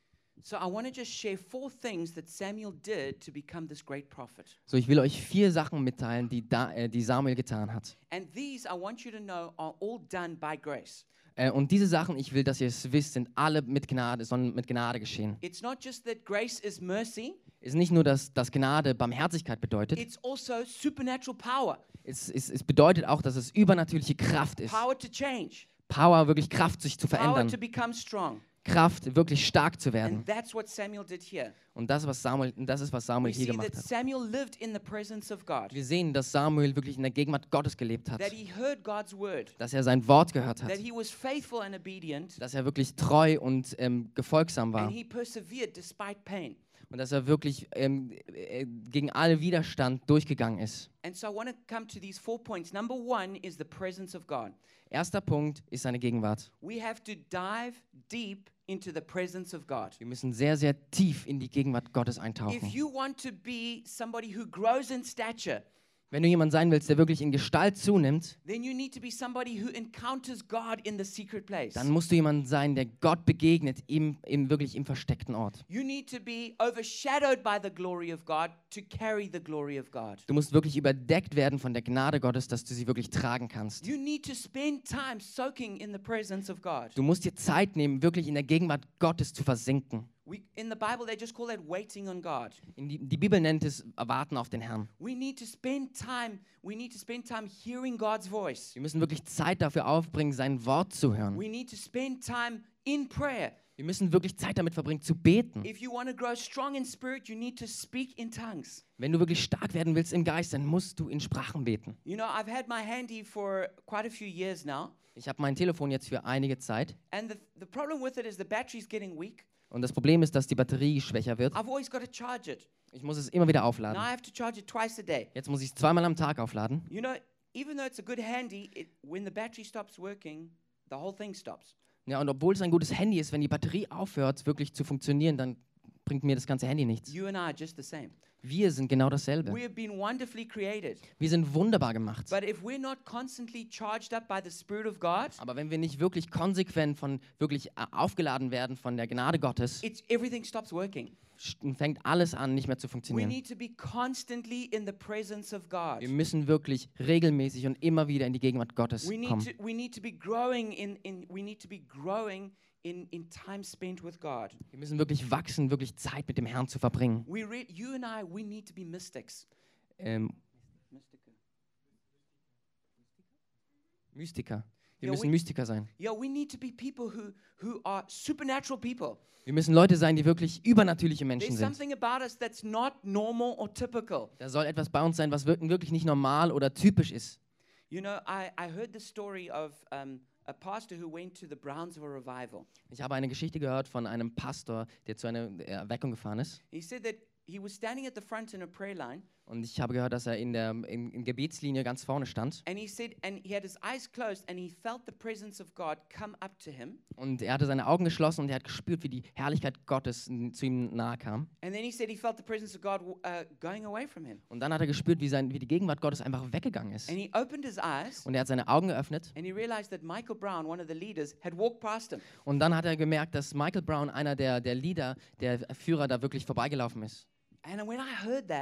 So I want to just share four things that Samuel did to become this great prophet. So, ich will euch vier Sachen mitteilen, die, da, äh, die Samuel getan hat. And these, I want you to know, are all done by grace. Äh, und diese Sachen, ich will, dass ihr es wisst, sind alle mit Gnade, sondern mit Gnade geschehen. It's not just that grace is mercy, Es ist nicht nur, dass, dass Gnade Barmherzigkeit bedeutet, it's also supernatural power. es, es, es bedeutet auch, dass es übernatürliche Kraft ist. Power to change, Power, wirklich Kraft, sich zu power verändern. to become strong. Kraft, wirklich stark zu werden. And that's what Samuel did here. Und das, was Samuel, das ist, was We Samuel hier see gemacht that hat. Samuel lived in the presence of God, Wir sehen, dass Samuel wirklich in der Gegenwart Gottes gelebt hat. that he heard God's word, Dass er sein Wort gehört hat. that he was faithful and obedient, Dass er wirklich treu und ähm, gefolgsam war. and he persevered despite pain. Und dass er wirklich ähm, äh, gegen alle Widerstand durchgegangen ist. And so I want to come to these four points. Number one is the presence of God. Erster Punkt ist seine Gegenwart. We have to dive deep into the presence of God. Wir müssen sehr, sehr tief in die Gegenwart Gottes If eintauchen. you want to be somebody who grows in stature, Wenn du jemand sein willst, der wirklich in Gestalt zunimmt, then you need to be somebody who encounters God in the secret place. dann musst du jemand sein, der Gott begegnet, im, im, wirklich im versteckten Ort. You need to be overshadowed by the glory of God to carry the glory of God. Du musst wirklich überdeckt werden von der Gnade Gottes, dass du sie wirklich tragen kannst. You need to spend time soaking in the presence of God. Du musst dir Zeit nehmen, wirklich in der Gegenwart Gottes zu versinken. We, in the Bible, they just call that waiting on God. In die, die Bibel nennt es Warten auf den Herrn. We need to spend time. We need to spend time hearing God's voice. Wir müssen wirklich Zeit dafür aufbringen, sein Wort zu hören. We need to spend time in prayer. Wir müssen wirklich Zeit damit verbringen, zu beten. If you want to grow strong in spirit, you need to speak in tongues. Wenn du wirklich stark werden willst im Geist, dann musst du in Sprachen beten. You know, I've had my handy for quite a few years now, Ich habe mein Telefon jetzt für einige Zeit. and the, the problem with it is the battery's getting weak. Und das Problem ist, dass die Batterie schwächer wird. I've always got to charge it. Ich muss es immer wieder Now aufladen. I have to charge it twice a day. Jetzt muss ich es zweimal am Tag aufladen. You know, even though it's a good handy, it, when the battery stops working, the whole thing stops. Ja, und obwohl es ein gutes Handy ist, wenn die Batterie aufhört, wirklich zu funktionieren, dann bringt mir das ganze Handy nichts. You and I are just the same. Wir sind genau dasselbe. We have been wonderfully created. Wir sind wunderbar gemacht. But if we're not constantly charged up by the Spirit of God, Aber wenn wir nicht wirklich konsequent von wirklich äh, aufgeladen werden von der Gnade Gottes, it's everything stops working. st- fängt alles an, nicht mehr zu We funktionieren. need to be constantly in the presence of God. Wir müssen wirklich regelmäßig und immer wieder in die Gegenwart Gottes We need kommen. to we need to be growing in in we need to be growing in in time spent with God. Wir müssen wirklich wachsen, wirklich Zeit mit dem Herrn zu verbringen. We re- you and I we need to be mystics. Ähm, Mystica. Mystiker. Wir Ja, müssen we- Mystiker sein. Yeah, we need to be people who who are supernatural people. Wir müssen Leute sein, die wirklich übernatürliche Menschen There's sind. something about us that's not normal or typical. Da soll etwas bei uns sein, was wir- wirklich nicht normal oder typisch ist. You know, I, I heard the story of um, a pastor who went to the Brownsville revival. Ich habe eine Geschichte gehört von einem Pastor, der zu einer Erweckung gefahren ist. He said that he was standing at the front in a prayer line, Und ich habe gehört, dass er in der in, in Gebetslinie ganz vorne stand. and he said, and he had his eyes closed, and he felt the presence of God come up to him. Und er hatte seine Augen geschlossen und er hat gespürt, wie die Herrlichkeit Gottes n- zu ihm nahe kam. And then he said he felt the presence of God uh, going away from him. Und dann hat er gespürt, wie, sein, wie die Gegenwart Gottes einfach weggegangen ist. And he opened his eyes, Und er hat seine Augen geöffnet. and he realized that Michael Brown, one of the leaders, had walked past him. Und dann hat er gemerkt, dass Michael Brown, einer der, der Leader, der Führer, da wirklich vorbeigelaufen ist. And when I heard that,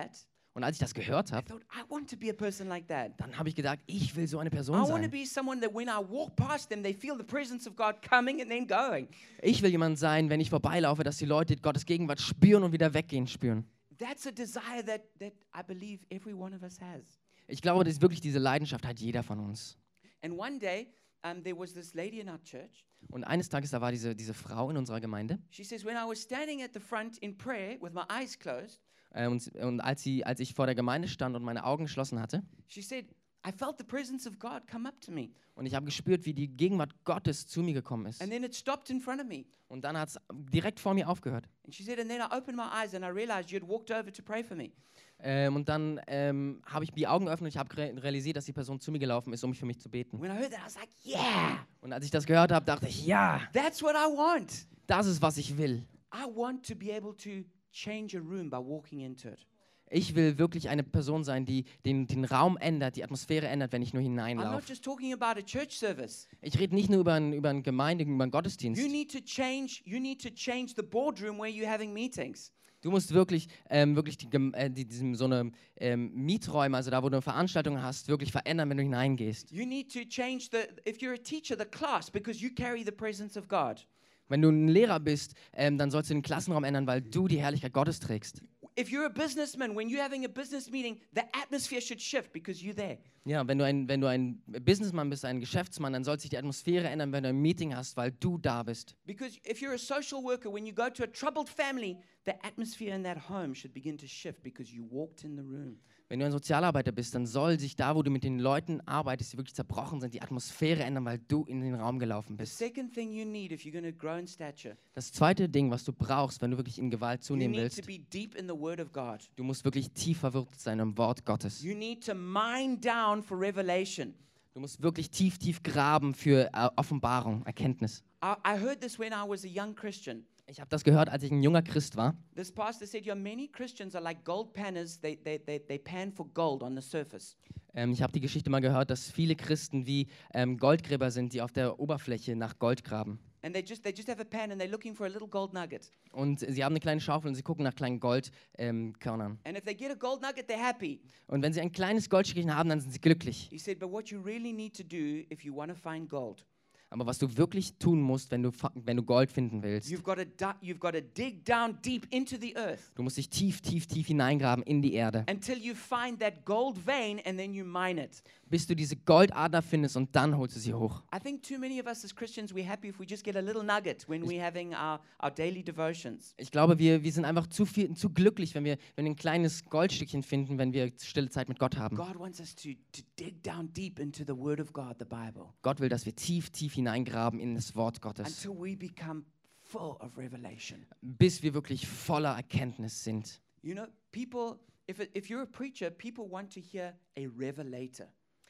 Und als ich das gehört I habe, thought, I want to be a person like that. dann habe ich gedacht, ich will so eine I Person want to sein. be someone that when I walk past them, they feel the presence of God coming and then going. Ich will jemand sein, wenn ich vorbeilaufe, dass die Leute Gottes Gegenwart spüren und wieder weggehen spüren. That's a desire that, that I believe every one of us has. Ich glaube, das ist wirklich diese Leidenschaft hat jeder von uns. And one day, um, there was this lady in our church. Und eines Tages, da war diese, diese Frau in unserer Gemeinde. She says, when I was standing at the front in prayer with my eyes closed, Äh, und und als, sie, als ich vor der Gemeinde stand und meine Augen geschlossen hatte, she said, I felt the presence of God come up to me. und ich habe gespürt, wie die Gegenwart Gottes zu mir gekommen ist. And then it stopped in front of me. Und dann hat es direkt vor mir aufgehört. And she said, and then I opened my eyes and I realized you had walked over to pray for me. Ähm, und dann ähm, habe ich die Augen geöffnet und ich habe re realisiert, dass die Person zu mir gelaufen ist, um mich für mich zu beten. When I heard that, I was like, yeah, Und als ich das gehört habe, dachte ich, ja, that's what I want. das ist, was ich will. I want to be able to change a room by walking into it. Ich will wirklich eine Person sein, die den, den Raum ändert, die Atmosphäre ändert, wenn ich nur I'm not hineinlaufe. just talking about a church service. Ich rede nicht nur über einen, über einen Gemeinde, über einen Gottesdienst. You need to change. You need to change the boardroom where you're having meetings. Du musst wirklich, ähm, wirklich die, Gem- äh, die, diesem, so eine ähm, Mieträume, also da, wo du eine Veranstaltung hast, wirklich verändern, wenn du hineingehst. You need to change the. If you're a teacher, the class, because you carry the presence of God. Wenn du ein Lehrer bist, ähm, dann sollst du den Klassenraum ändern, weil du die Herrlichkeit Gottes trägst. If you're a businessman, when you're having a business meeting, the atmosphere should shift because you're there. Ja, wenn du ein, wenn du ein Businessmann bist, ein Geschäftsmann, dann soll sich die Atmosphäre ändern, wenn du ein Meeting hast, weil du da bist. Because if you're a social worker, when you go to a troubled family, the atmosphere in that home should begin to shift because you walked in the room. Wenn du ein Sozialarbeiter bist, dann soll sich da, wo du mit den Leuten arbeitest, die wirklich zerbrochen sind, die Atmosphäre ändern, weil du in den Raum gelaufen The bist. second thing you need if you're going to grow in stature, Das zweite Ding, was du brauchst, wenn du wirklich in Gewalt you zunehmen need to willst, be deep in the Word of God. du musst wirklich tief verwurzelt sein im Wort Gottes. You need to mine down for revelation. Du musst wirklich tief, tief graben für äh, Offenbarung, Erkenntnis. I, I heard this when I was a young Christian. Ich habe das gehört, als ich ein junger Christ war. This pastor said, yeah, many Christians are like gold panners. They, they, they, they pan for gold on the surface. Ähm, ich habe die Geschichte mal gehört, dass viele Christen wie ähm, Goldgräber sind, die auf der Oberfläche nach Gold graben. And they just, they just have a pan and they're looking for a little gold nugget. Und sie haben eine kleine Schaufel und sie gucken nach kleinen Goldkörnern. Ähm, Körnern. And if they get a gold nugget, they're happy. Und wenn sie ein kleines Goldstückchen haben, dann sind sie glücklich. He said, but what you really need to do if you want to find gold, Aber was du wirklich tun musst, wenn du, fa- wenn du Gold finden willst, you've got to du- you've got to dig down deep into the earth du musst dich tief, tief, tief hineingraben in die Erde, until you find that gold vein and then you mine it. bis du diese Goldader findest und dann holst du sie hoch. I think too many of us as Christians, we're happy if we just get a little nugget when we're having our, our daily devotions. Ich glaube, wir, wir sind einfach zu, viel, zu glücklich, wenn wir, wenn wir ein kleines Goldstückchen finden, wenn wir stille Zeit mit Gott haben. God wants us to, to dig down deep into the Word of God, the Bible, Gott will, dass wir tief, tief hineingraben in das Wort Gottes, until we become full of revelation. bis wir wirklich voller Erkenntnis sind. You know, people, if, it- if you're a preacher, people want to hear a revelator.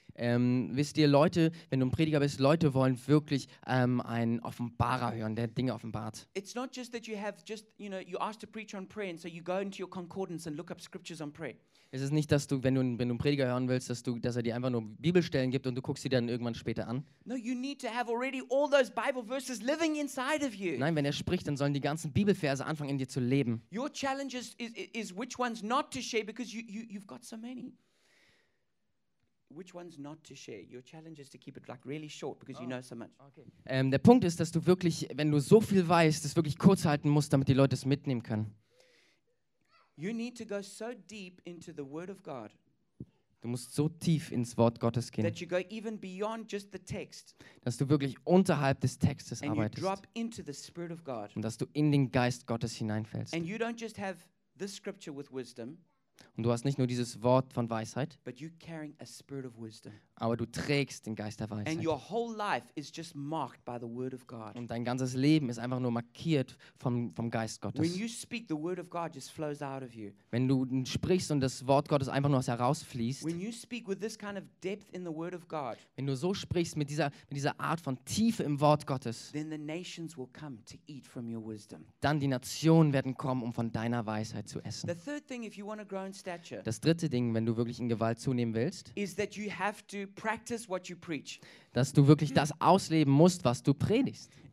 Ähm, wisst ihr, Leute, wenn du ein Prediger bist, Leute wollen wirklich ähm, einen Offenbarer hören, der Dinge offenbart. It's not just that you have just, you know, you asked to preach on prayer, and so you go into your concordance and look up scriptures on prayer. Es ist nicht, dass du, wenn du, wenn du einen Prediger hören willst, dass, du, dass er dir einfach nur Bibelstellen gibt und du guckst sie dann irgendwann später an. No, you need to have already all those Bible verses living inside of you. Nein, wenn er spricht, dann sollen die ganzen Bibelverse anfangen, in dir zu leben. Your challenge is, is, is which ones not to share because you, you, you've got so many. Which ones not to share? Your challenge is to keep it like really short because you know so much. Ähm, der Punkt ist, dass du wirklich, wenn du so viel weißt, es wirklich kurz halten musst, damit die Leute es mitnehmen können. You need to go so deep into the Word of God Du musst so tief ins Wort Gottes gehen, that you go even beyond just the text dass du wirklich unterhalb des Textes and you arbeitest drop into the Spirit of God. und dass du in den Geist Gottes hineinfällst. And you don't just have this scripture with wisdom, Und du hast nicht nur dieses Wort von Weisheit, but you're carrying a spirit of wisdom. aber du trägst den Geist der And Weisheit. your whole life is just marked by the Word of God. Und dein ganzes Leben ist einfach nur markiert vom, vom Geist When Gottes. you speak, the Word of God just flows out of you. Wenn du sprichst und das Wort Gottes einfach nur aus herausfließt, When you speak with this kind of depth in the Word of God, wenn du so sprichst mit dieser, mit dieser Art von Tiefe im Wort Gottes, then the nations will come to eat from your wisdom. dann die Nationen werden kommen, um von deiner Weisheit zu essen. The third thing, if you want to grow in stature, Das dritte Ding, wenn du wirklich in Gewalt zunehmen willst, is that you have to practice what you preach. dass du wirklich das ausleben musst, was du predigst.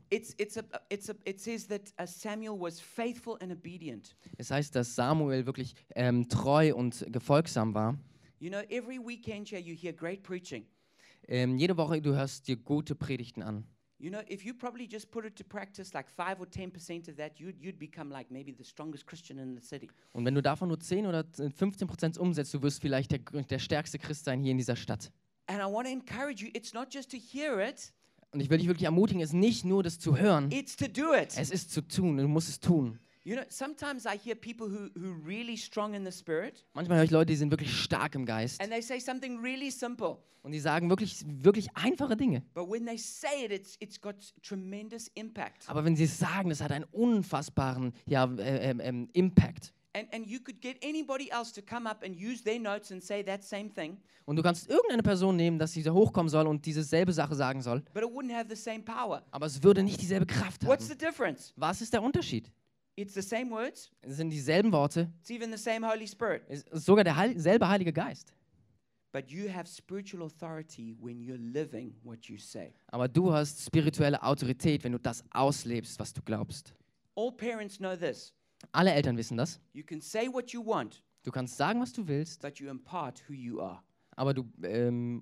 It's, it's a, it's a, it says that uh, Samuel was faithful and obedient. Es heißt, dass Samuel wirklich ähm, treu und gefolgsam war. You know, every weekend here you hear great preaching. Ähm, jede Woche, du hörst dir gute Predigten an. You know, if you probably just put it to practice, like five or ten percent of that, you'd, you'd become like maybe the strongest Christian in the city. Und wenn du davon nur zehn oder fünfzehn Prozent umsetzt, du wirst vielleicht der, der stärkste Christ sein hier in dieser Stadt. And I want to encourage you, it's not just to hear it, Und ich will dich wirklich ermutigen, es ist nicht nur das zu hören, it's to do it. es ist zu tun, du musst es tun. You know, sometimes I hear people who who really strong in the spirit, Manchmal höre ich Leute, die sind wirklich stark im Geist and they say something really simple, und die sagen wirklich, wirklich einfache Dinge. but when they say it, it's it's got tremendous impact. Aber wenn sie es sagen, das hat einen unfassbaren ja, äh, äh, äh, Impact. And and you could get anybody else to come up and use their notes and say that same thing, Und du kannst irgendeine Person nehmen, dass sie da hochkommen soll und diese selbe Sache sagen soll, but it wouldn't have the same power. aber es würde nicht dieselbe Kraft What's haben. the difference? Was ist der Unterschied? It's the same words. Es sind dieselben Worte, It's even the same Holy Spirit. es ist sogar derselbe Heilige Geist. But you have spiritual authority when you're living what you say. Aber du hast spirituelle Autorität, wenn du das auslebst, was du glaubst. All parents know this. Alle Eltern wissen das. You can say what you want, Du kannst sagen, was du willst, but you impart who you are. aber du, ähm,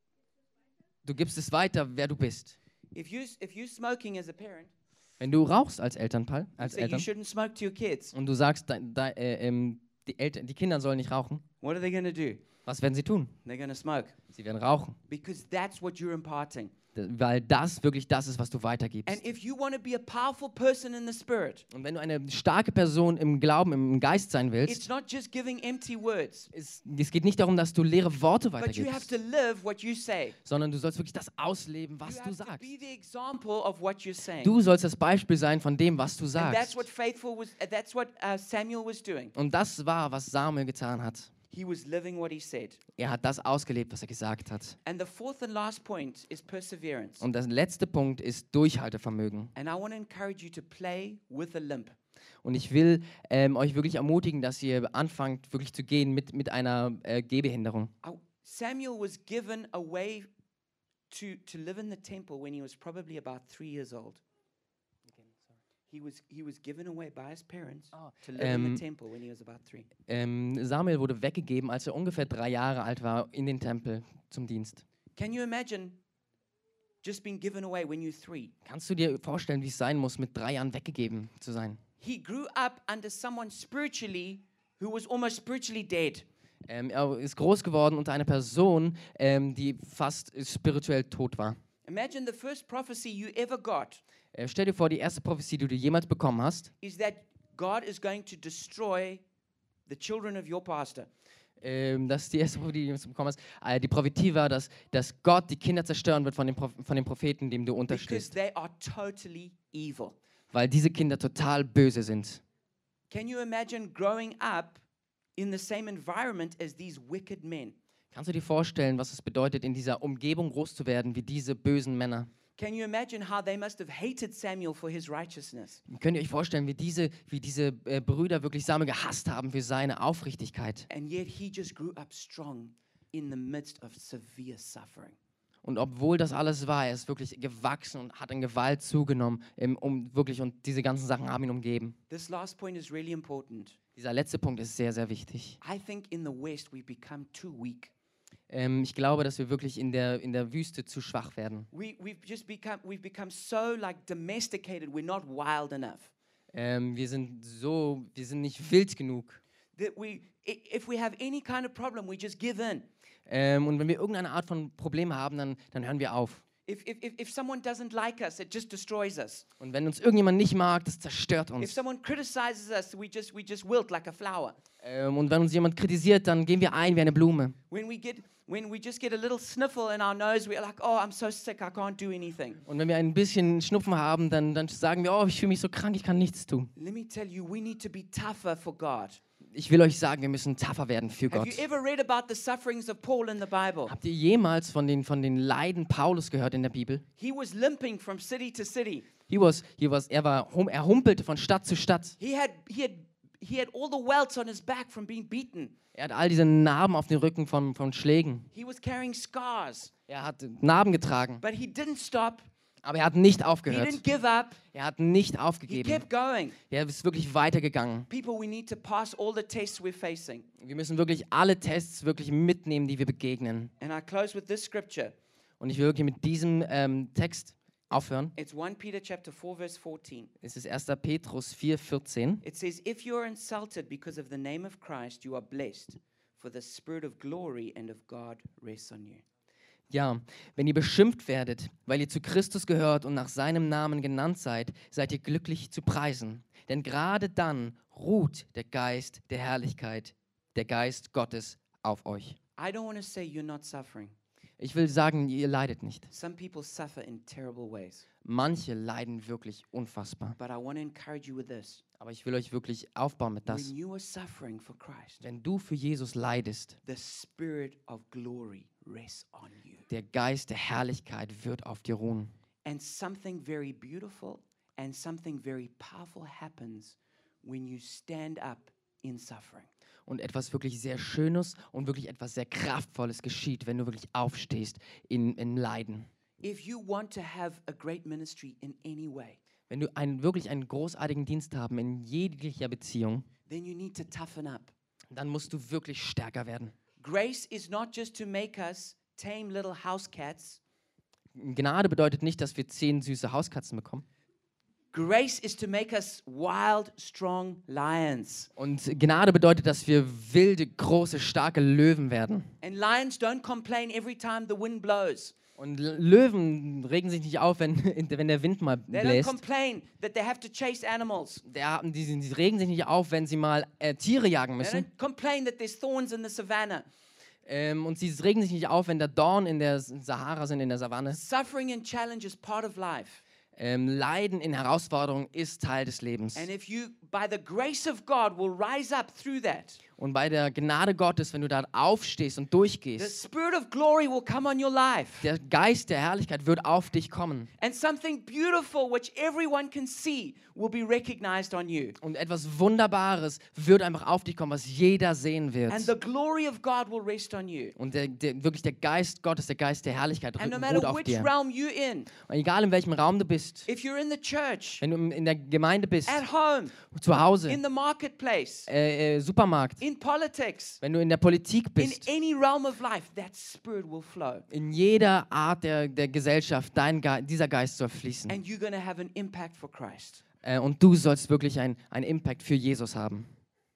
du gibst es weiter, wer du bist. If you if you're smoking as a parent, Wenn du rauchst als Elternpaar, you als say you Eltern, shouldn't smoke to your kids. und du sagst, de, de, äh, ähm, die, Eltern, die Kinder sollen nicht rauchen, What are they going to do? was werden sie tun? They're going to smoke Sie werden rauchen, because that's what you're imparting. D- weil das wirklich das ist, was du weitergibst. And if you want to be a powerful person in the spirit, Und wenn du eine starke Person im Glauben, im Geist sein willst, it's not just giving empty words, es, es geht nicht darum, dass du leere Worte but you have weitergibst, to live what you say. sondern du sollst wirklich das ausleben, was You du have to sagst. be the example of what you're saying. Du sollst das Beispiel sein von dem, was du And that's sagst. what faithful was. uh, That's what uh, Samuel was doing. Und das war, was Samuel getan hat. He was living what he said. Er hat das ausgelebt, was er gesagt hat. And the fourth and last point is perseverance. Und der letzte Punkt ist Durchhaltevermögen. And I want to encourage you to play with a limp. Und ich will ähm, euch wirklich ermutigen, dass ihr anfangt, wirklich zu gehen mit, mit einer äh, Gehbehinderung. I- Samuel was given a way to, to live in the temple when he was probably about three years old. He was, he was given away by his parents Ah, to live in ähm, the temple when he was about three. Ähm, Samuel wurde weggegeben, als er ungefähr drei Jahre alt war, in den Tempel zum Dienst. Can you imagine just being given away when you're three? Kannst du dir vorstellen, wie es sein muss, mit drei Jahren weggegeben zu sein? He grew up under someone spiritually who was almost spiritually dead. Ähm, er ist groß geworden unter einer Person, ähm, die fast spirituell tot war. Imagine the first prophecy you ever got Äh, stell dir vor, die erste Prophezie, die du jemals bekommen hast, is that God is going to destroy the children of your pastor. ähm, das ist die erste Prophetie, die du jemals bekommen hast. Äh, die Prophetie war, dass, dass Gott die Kinder zerstören wird von den, Pro von den Propheten, dem du Because unterstehst. they are totally evil. Weil diese Kinder total böse sind. Can you imagine growing up in the same environment as these wicked men? Kannst du dir vorstellen, was es bedeutet, in dieser Umgebung groß zu werden, wie diese bösen Männer? Can you imagine how they must have hated Samuel for his righteousness? Könnt ihr euch vorstellen, wie diese, wie diese äh, Brüder wirklich Samuel gehasst haben für seine Aufrichtigkeit? And yet he just grew up strong in the midst of severe suffering. Und obwohl das alles war, er ist wirklich gewachsen und hat an Gewalt zugenommen, ähm, um wirklich, und diese ganzen Sachen haben ihn umgeben. This last point is really important. Dieser letzte Punkt ist sehr, sehr wichtig. I think in the West we become too weak. Ähm, ich glaube, dass wir wirklich in der, in der Wüste zu schwach werden. We, we've just become, we've become so like domesticated, we're not wild enough. Ähm, wir sind so, wir sind nicht wild genug. That we, i- if we have any kind of problem, we just give in. Ähm, und wenn wir irgendeine Art von Problem haben, dann, dann hören wir auf. If, if, if, if someone doesn't like us, it just destroys us. Und wenn uns irgendjemand nicht mag, das zerstört If uns. someone criticizes us, we just, we just wilt like a flower. Ähm, und wenn uns jemand kritisiert, dann gehen wir ein wie eine Blume. When we get, when we just get a little sniffle in our nose, we're like, oh, I'm so sick, I can't do anything. Und wenn wir ein bisschen Schnupfen haben, dann, dann sagen wir, oh, ich fühle mich so krank, ich kann nichts tun. Let me tell you, we need to be tougher for God. Ich will euch sagen, wir müssen tougher werden für Have Gott. you ever read about the sufferings of Paul in the Bible? Habt ihr jemals von den, von den Leiden Paulus gehört in der Bibel? He was limping from city to city. He was, he was, er, war, hum- er humpelte von Stadt zu Stadt. He had, he had, he had all the welts on his back from being beaten. Er hat all diese Narben auf den Rücken von, von Schlägen. He was carrying scars, Er hat Narben getragen. but he didn't stop. Aber er hat nicht He aufgehört. didn't give up. Er hat nicht He aufgegeben. kept going. Er ist wirklich weitergegangen. People, we need to pass all the tests we're facing. Wir müssen wirklich alle Tests wirklich mitnehmen, die wir begegnen. And I close with this scripture. Und ich will wirklich mit diesem ähm, Text aufhören. It's First Peter chapter four verse fourteen. Es ist erster Petrus vier vierzehn. It says, if you are insulted because of the name of Christ, you are blessed, for the spirit of glory and of God rests on you. Ja, wenn ihr beschimpft werdet, weil ihr zu Christus gehört und nach seinem Namen genannt seid, seid ihr glücklich zu preisen. Denn gerade dann ruht der Geist der Herrlichkeit, der Geist Gottes auf euch. I don't want to say you're not suffering. Ich will sagen, ihr leidet nicht. Some people suffer in terrible ways. Manche leiden wirklich unfassbar. But I want to encourage you with this. Aber ich will euch wirklich aufbauen mit das. When you are suffering for Christ, Wenn du für Jesus leidest, the spirit of glory rests on you. der Geist der Herrlichkeit wird auf dir ruhen. And something very beautiful and something very powerful happens when you stand up in suffering. Und etwas wirklich sehr Schönes und wirklich etwas sehr Kraftvolles geschieht, wenn du wirklich aufstehst in, in Leiden. If you want to have a great ministry in any way, Wenn du einen, wirklich einen großartigen Dienst haben in jeglicher Beziehung, then you need to toughen up. dann musst du wirklich stärker werden. Grace is not just to make us tame little house cats. Gnade bedeutet nicht, dass wir zehn süße Hauskatzen bekommen. Grace is to make us wild, strong lions. Und Gnade bedeutet, dass wir wilde, große, starke Löwen werden. And lions don't complain every time the wind blows. Und L- Löwen regen sich nicht auf, wenn, wenn der Wind mal They don't bläst. complain that they have to chase animals. Der, die, die regen sich nicht auf, wenn sie mal äh, Tiere jagen They müssen. don't complain that there's thorns in the savannah. Ähm, und sie regen sich nicht auf, wenn da Dorn in der Sahara sind, in der Savanne. Suffering and challenge is part of life. Ähm, Leiden in Herausforderungen ist Teil des Lebens. And if you, by the grace of God, will rise up through that, Und bei der Gnade Gottes, wenn du da aufstehst und the durchgehst, Spirit of glory will come on your life. der Geist der Herrlichkeit wird auf dich kommen. And something beautiful which everyone can see will be recognized on you. Und etwas Wunderbares wird einfach auf dich kommen, was jeder sehen wird. And the glory of God will rest on you. Und der, der, wirklich der Geist Gottes, der Geist der Herrlichkeit And no ruht matter auf which dir. realm you're in, Und egal in welchem Raum du bist, if you're in the church, wenn du in in der Gemeinde bist, at home, zu Hause, in the marketplace, äh, äh, Supermarkt, in politics, wenn du in der Politik in bist, any realm of life, that Spirit will flow. in jeder Art der, der Gesellschaft, dein Ge dieser Geist soll fließen. And you're going to have an impact for Christ. Äh, und du sollst wirklich ein- einen Impact für Jesus haben.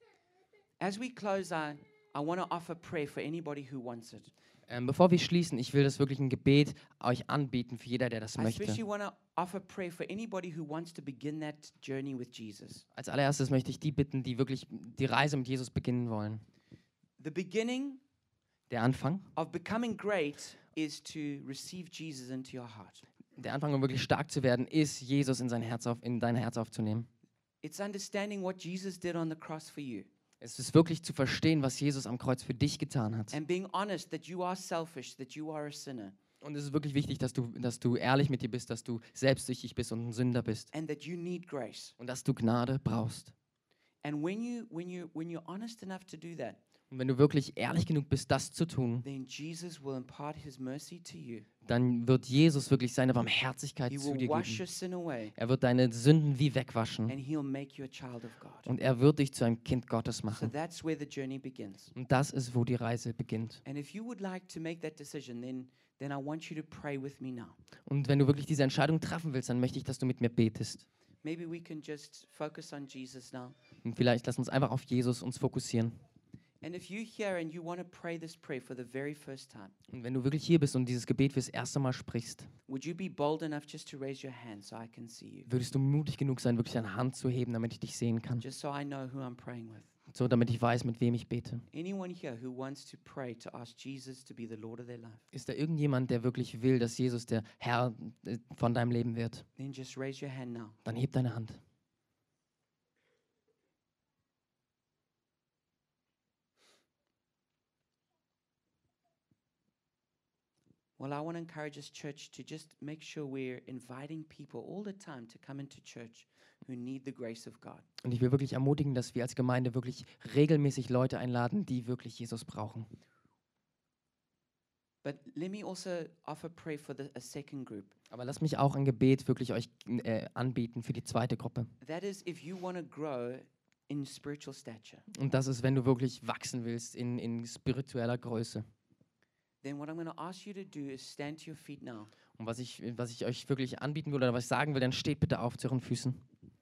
As we close, I, I want to offer prayer for anybody who wants it. Ähm, bevor wir schließen, ich will das wirklich ein Gebet euch anbieten für jeder, der das I especially möchte. want to offer prayer for anybody who wants to begin that journey with Jesus. Als allererstes möchte ich die bitten, die wirklich die Reise mit Jesus beginnen wollen. The beginning Der Anfang, of becoming great is to receive Jesus into your heart. der Anfang, um wirklich stark zu werden, ist, Jesus in sein Herz auf, in dein Herz aufzunehmen. It's understanding what Jesus did on the cross for you Es ist wirklich zu verstehen, was Jesus am Kreuz für dich getan hat. and being honest that you are selfish, that you are a sinner, Und es ist wirklich wichtig, dass du, dass du ehrlich mit dir bist, dass du selbstsüchtig bist und ein Sünder bist. and that you need grace. Und dass du Gnade brauchst. And when you when you when you're honest enough to do that, Und wenn du wirklich ehrlich genug bist, das zu tun, then Jesus will impart his mercy to you. dann wird Jesus wirklich seine Barmherzigkeit He zu will dir wash your geben. sin away Er wird deine Sünden wie wegwaschen. and he'll make you a child of God. Und er wird dich zu einem Kind Gottes So machen. that's where the journey begins. Und das ist, wo die Reise beginnt. And if you would like to make that decision, then then I want you to pray with me now. Und wenn du wirklich diese Entscheidung treffen willst, dann möchte ich, dass du mit mir betest. Maybe we can just focus on Jesus now. Und vielleicht lass uns einfach auf Jesus uns fokussieren. And if you're here and you want to pray this prayer for the very first time, Und wenn du wirklich hier bist und dieses Gebet fürs erste Mal sprichst, would you be bold enough just to raise your hand so I can see you? würdest du mutig genug sein, wirklich deine Hand zu heben, damit ich dich sehen kann. Just so I know who I'm praying with. So, damit ich weiß, mit wem ich bete. Anyone here who wants to pray to ask Jesus to be the Lord of their life, Ist da irgendjemand, der wirklich will, dass Jesus der Herr äh, von deinem Leben wird? then just raise your hand now. Dann heb deine Hand. Well, I want to encourage this church to just make sure we're inviting people all the time to come into church who need the grace of God. Und ich will wirklich ermutigen, dass wir als Gemeinde wirklich regelmäßig Leute einladen, die wirklich Jesus brauchen. But But let me also offer prayer for the, a second group. Aber lasst mich auch ein Gebet wirklich euch äh, anbieten für die zweite Gruppe. That is, if you want to grow in spiritual stature, Und das ist, wenn du wirklich wachsen willst in, in spiritueller Größe. then what I'm going to ask you to do is stand to your feet now. Und was ich, was ich euch wirklich anbieten will oder was ich sagen will, dann steht bitte auf zu euren Füßen.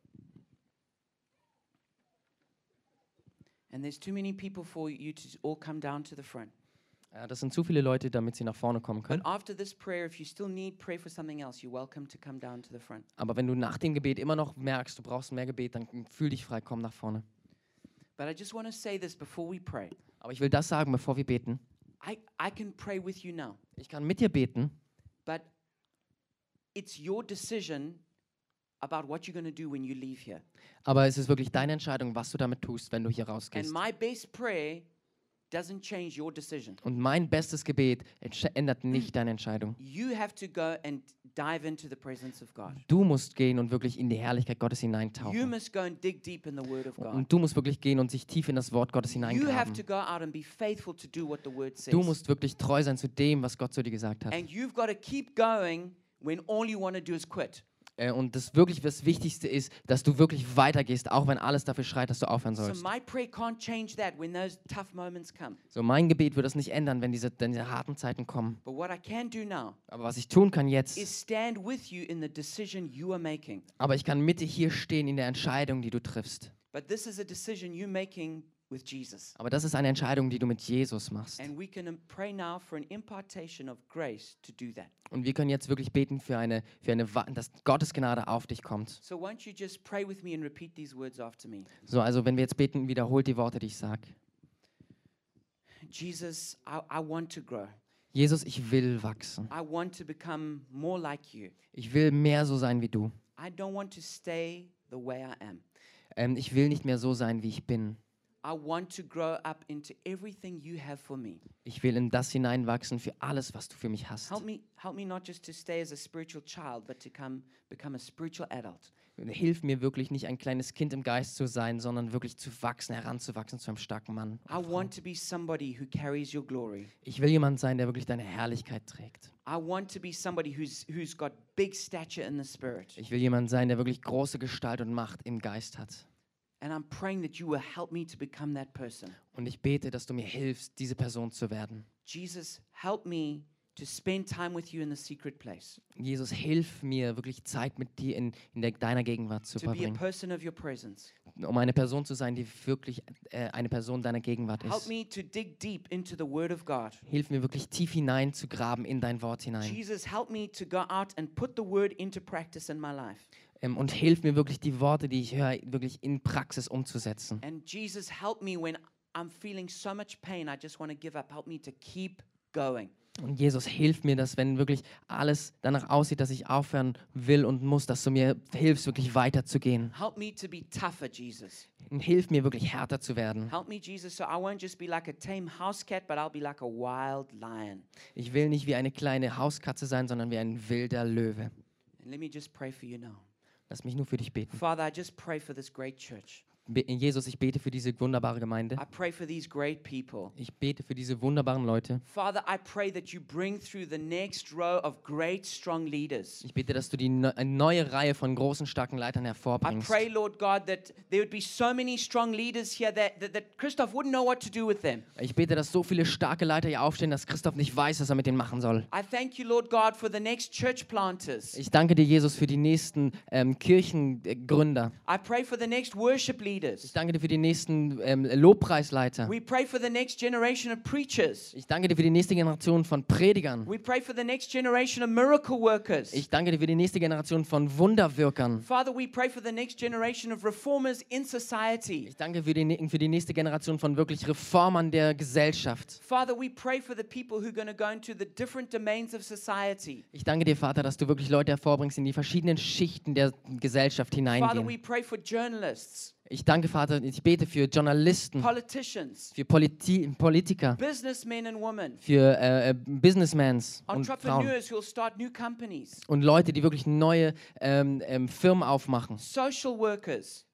And there's too many people for you to all come down to the front. Ja, das sind zu viele Leute, damit sie nach vorne kommen But können. after this prayer, if you still need prayer for something else, you're welcome to come down to the front. Aber wenn du nach dem Gebet immer noch merkst, du brauchst mehr Gebet, dann fühl dich frei, komm nach vorne. But I just want to say this before we pray. Aber ich will das sagen, bevor wir beten. I, I can pray with you now, Ich kann mit dir beten, but it's your decision about what you're going to do when you leave here. aber es ist wirklich deine Entscheidung, was du damit tust, wenn du hier And rausgehst. my best prayer doesn't change your decision. Und mein bestes Gebet entsch- ändert nicht deine Entscheidung. You have to go and dive into the presence of God. Du musst gehen und wirklich in die Herrlichkeit Gottes You hineintauchen. must go and dig deep in the Word of God. Und du musst wirklich gehen und sich tief in das Wort Gottes You have hineingraben. to go out and be faithful to do what the Word says. Du musst wirklich treu sein zu dem, was Gott zu dir gesagt hat. And you've got to keep going when all you want to do is quit. Äh, Und das wirklich das Wichtigste ist, dass du wirklich weitergehst, auch wenn alles dafür schreit, dass du aufhören So sollst. my prayer can't change that when those tough moments come. So, mein Gebet wird das nicht ändern, wenn diese, wenn diese harten Zeiten kommen. But what I can do now Aber was ich tun kann jetzt, is stand with you in the decision you are making. aber ich kann mit dir hier stehen in der Entscheidung, die du triffst. But this is a decision you're making with Jesus. Aber das ist eine Entscheidung, die du mit Jesus machst. And we can um, pray now for an impartation of grace to do that. Und wir können jetzt wirklich beten für eine, für eine, Wa- dass Gottes Gnade auf dich kommt. So won't you just pray with me and repeat these words after me? So, also wenn wir jetzt beten, wiederholt die Worte, die ich sage. Jesus, I, I want to grow. Jesus, ich will wachsen. I want to become more like you. Ich will mehr so sein wie du. I don't want to stay the way I am. Ähm, ich will nicht mehr so sein, wie ich bin. I want to grow up into everything you have for me. Ich will in das hineinwachsen für alles, was du für mich hast. Help me, help me not just to stay as a spiritual child, but to come, become a spiritual adult. Hilf mir wirklich nicht ein kleines Kind im Geist zu sein, sondern wirklich zu wachsen, heranzuwachsen zu einem starken Mann. und I Frau. want to be somebody who carries your glory. Ich will jemand sein, der wirklich deine Herrlichkeit trägt. I want to be somebody who's, who's got big stature in the spirit. Ich will jemand sein, der wirklich große Gestalt und Macht im Geist hat. And I'm praying that you will help me to become that person. Und ich bete, dass du mir hilfst, diese Person zu werden. Jesus, help me to spend time with you in the secret place. Jesus, hilf mir, wirklich Zeit mit dir in, in der, deiner Gegenwart zu To be a verbringen. person of your presence. Um eine Person zu sein, die wirklich äh, eine Person deiner Gegenwart Help ist. me to dig deep into the Word of God. Hilf mir wirklich tief hinein zu graben in dein Wort hinein. Jesus, help me to go out and put the Word into practice in my life. Ähm, und hilf mir wirklich, die Worte, die ich höre, wirklich in Praxis umzusetzen. And Jesus, help me when I'm feeling so much pain, I just want to give up. Help me to keep going. Und Jesus, hilf mir, dass wenn wirklich alles danach aussieht, dass ich aufhören will und muss, dass du mir hilfst, wirklich weiterzugehen. Help me to be tougher, Jesus. Und hilf mir, wirklich härter zu werden. Help me, Jesus, so I won't just be like a tame house cat, but I'll be like a wild lion. Ich will nicht wie eine kleine Hauskatze sein, sondern wie ein wilder Löwe. And let me just pray for you now. Lass mich nur für dich beten. Father, I just pray for this great church. Be- Jesus, ich bete für diese wunderbare Gemeinde. I pray for these great people. Ich bete für diese wunderbaren Leute. Father, I pray that you bring through the next row of great, strong leaders. Ich bete, dass du die ne eine neue Reihe von großen, starken Leitern I hervorbringst. pray, Lord God, that there would be so many strong leaders here that, that, that Christoph wouldn't know what to do with them. Ich bete, dass so viele starke Leiter hier aufstehen, dass Christoph nicht weiß, was er mit denen machen soll. I thank you, Lord God, for the next church planters. Ich danke dir, Jesus, für die nächsten ähm, Kirchengründer. I pray for the next worship Ich leaders. danke dir für die nächsten ähm, Lobpreisleiter. We pray for the next generation of preachers. Ich danke dir für die nächste Generation von Predigern. We pray for the next generation of miracle workers. Ich danke dir für die nächste Generation von Wunderwirkern. Father, we pray for the next generation of reformers in society. Ich danke für die, für die nächste Generation von wirklich Reformern der Gesellschaft. Father, we pray for the people who are going to go into the different domains of society. Ich danke dir, Vater, dass du wirklich Leute hervorbringst, in die verschiedenen Schichten der Gesellschaft Father, we hineingehen. pray for journalists, Ich danke, Vater, ich bete für Journalisten, politicians, für Politi Politiker, businessmen and women, für äh, äh, Businessmans und Frauen entrepreneurs who will start new companies, und Leute, die wirklich neue ähm, ähm, Firmen aufmachen, social workers,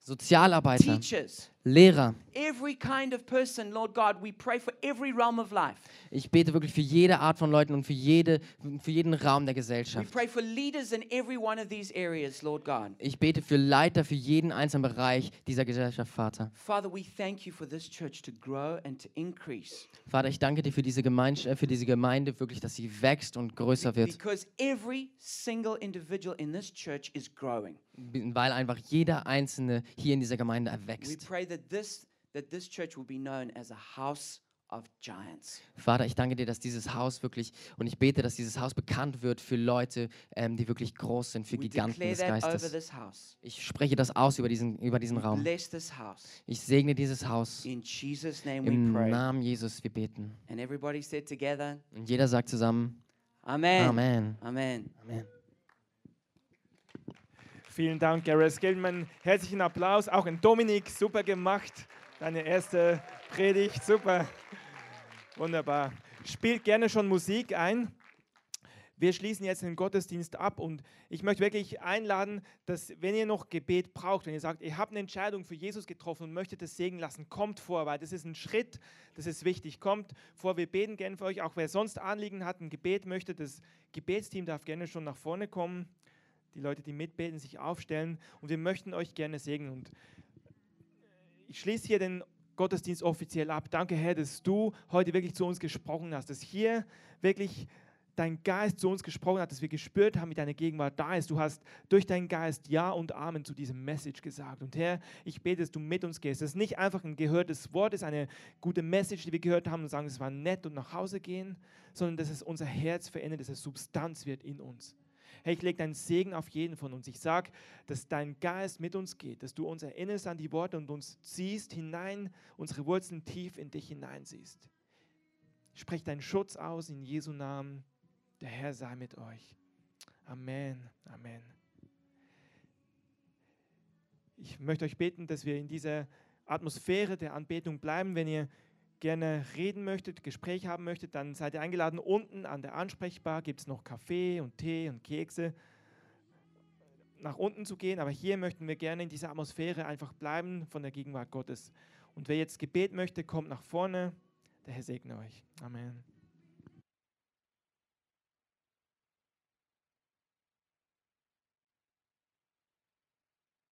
Sozialarbeiter, teachers, Lehrer. every kind of person, Lord God, we pray for every realm of life. Ich bete wirklich für jede Art von Leuten und für, jede, für jeden Raum der We Gesellschaft. pray for leaders in every one of these areas, Lord God. Ich bete für Leiter für jeden einzelnen Bereich dieser Gesellschaft, Vater. Father, we thank you for this church to grow and to increase. Vater, ich danke dir für diese Gemeinde, für diese Gemeinde wirklich, dass sie wächst und größer wird, Because every single individual in this church is growing. weil einfach jeder Einzelne hier in dieser Gemeinde We erwächst. pray that this that this church will be known as a house of giants. Vater, ich danke dir, dass dieses Haus wirklich, und ich bete, dass dieses Haus bekannt wird für Leute, ähm, die wirklich groß sind, für We Giganten declare des that over Geistes. this house. Ich spreche das aus über diesen, über diesen Raum. Bless this house. Ich segne dieses Haus. In Jesus' name we Im pray. Namen Jesus, wir beten. And everybody said together, Und jeder sagt zusammen, Amen. Amen. Amen. Amen. Vielen Dank, Gareth Gilman. Herzlichen Applaus. Auch an Dominik, super gemacht. Deine erste Predigt, super. Wunderbar. Spielt gerne schon Musik ein. Wir schließen jetzt den Gottesdienst ab und ich möchte wirklich einladen, dass wenn ihr noch Gebet braucht, wenn ihr sagt, ihr habt eine Entscheidung für Jesus getroffen und möchtet es segnen lassen, kommt vor, weil das ist ein Schritt, das ist wichtig. Kommt vor, wir beten gerne für euch. Auch wer sonst Anliegen hat, ein Gebet möchte, das Gebetsteam darf gerne schon nach vorne kommen. Die Leute, die mitbeten, sich aufstellen und wir möchten euch gerne segnen. Und ich schließe hier den Gottesdienst offiziell ab. Danke, Herr, dass du heute wirklich zu uns gesprochen hast, dass hier wirklich dein Geist zu uns gesprochen hat, dass wir gespürt haben, wie deine Gegenwart da ist. Du hast durch deinen Geist Ja und Amen zu diesem Message gesagt. Und Herr, ich bete, dass du mit uns gehst. Dass es nicht einfach ein gehörtes Wort ist, eine gute Message, die wir gehört haben und sagen, es war nett und nach Hause gehen, sondern dass es unser Herz verändert, dass es Substanz wird in uns. Herr, ich lege deinen Segen auf jeden von uns. Ich sage, dass dein Geist mit uns geht, dass du uns erinnerst an die Worte und uns ziehst hinein, unsere Wurzeln tief in dich hineinsiehst. Sprech deinen Schutz aus in Jesu Namen. Der Herr sei mit euch. Amen. Amen. Ich möchte euch beten, dass wir in dieser Atmosphäre der Anbetung bleiben. Wenn ihr gerne reden möchtet, Gespräch haben möchtet, dann seid ihr eingeladen. Unten an der Ansprechbar gibt es noch Kaffee und Tee und Kekse, nach unten zu gehen. Aber hier möchten wir gerne in dieser Atmosphäre einfach bleiben von der Gegenwart Gottes. Und wer jetzt Gebet möchte, kommt nach vorne. Der Herr segne euch. Amen.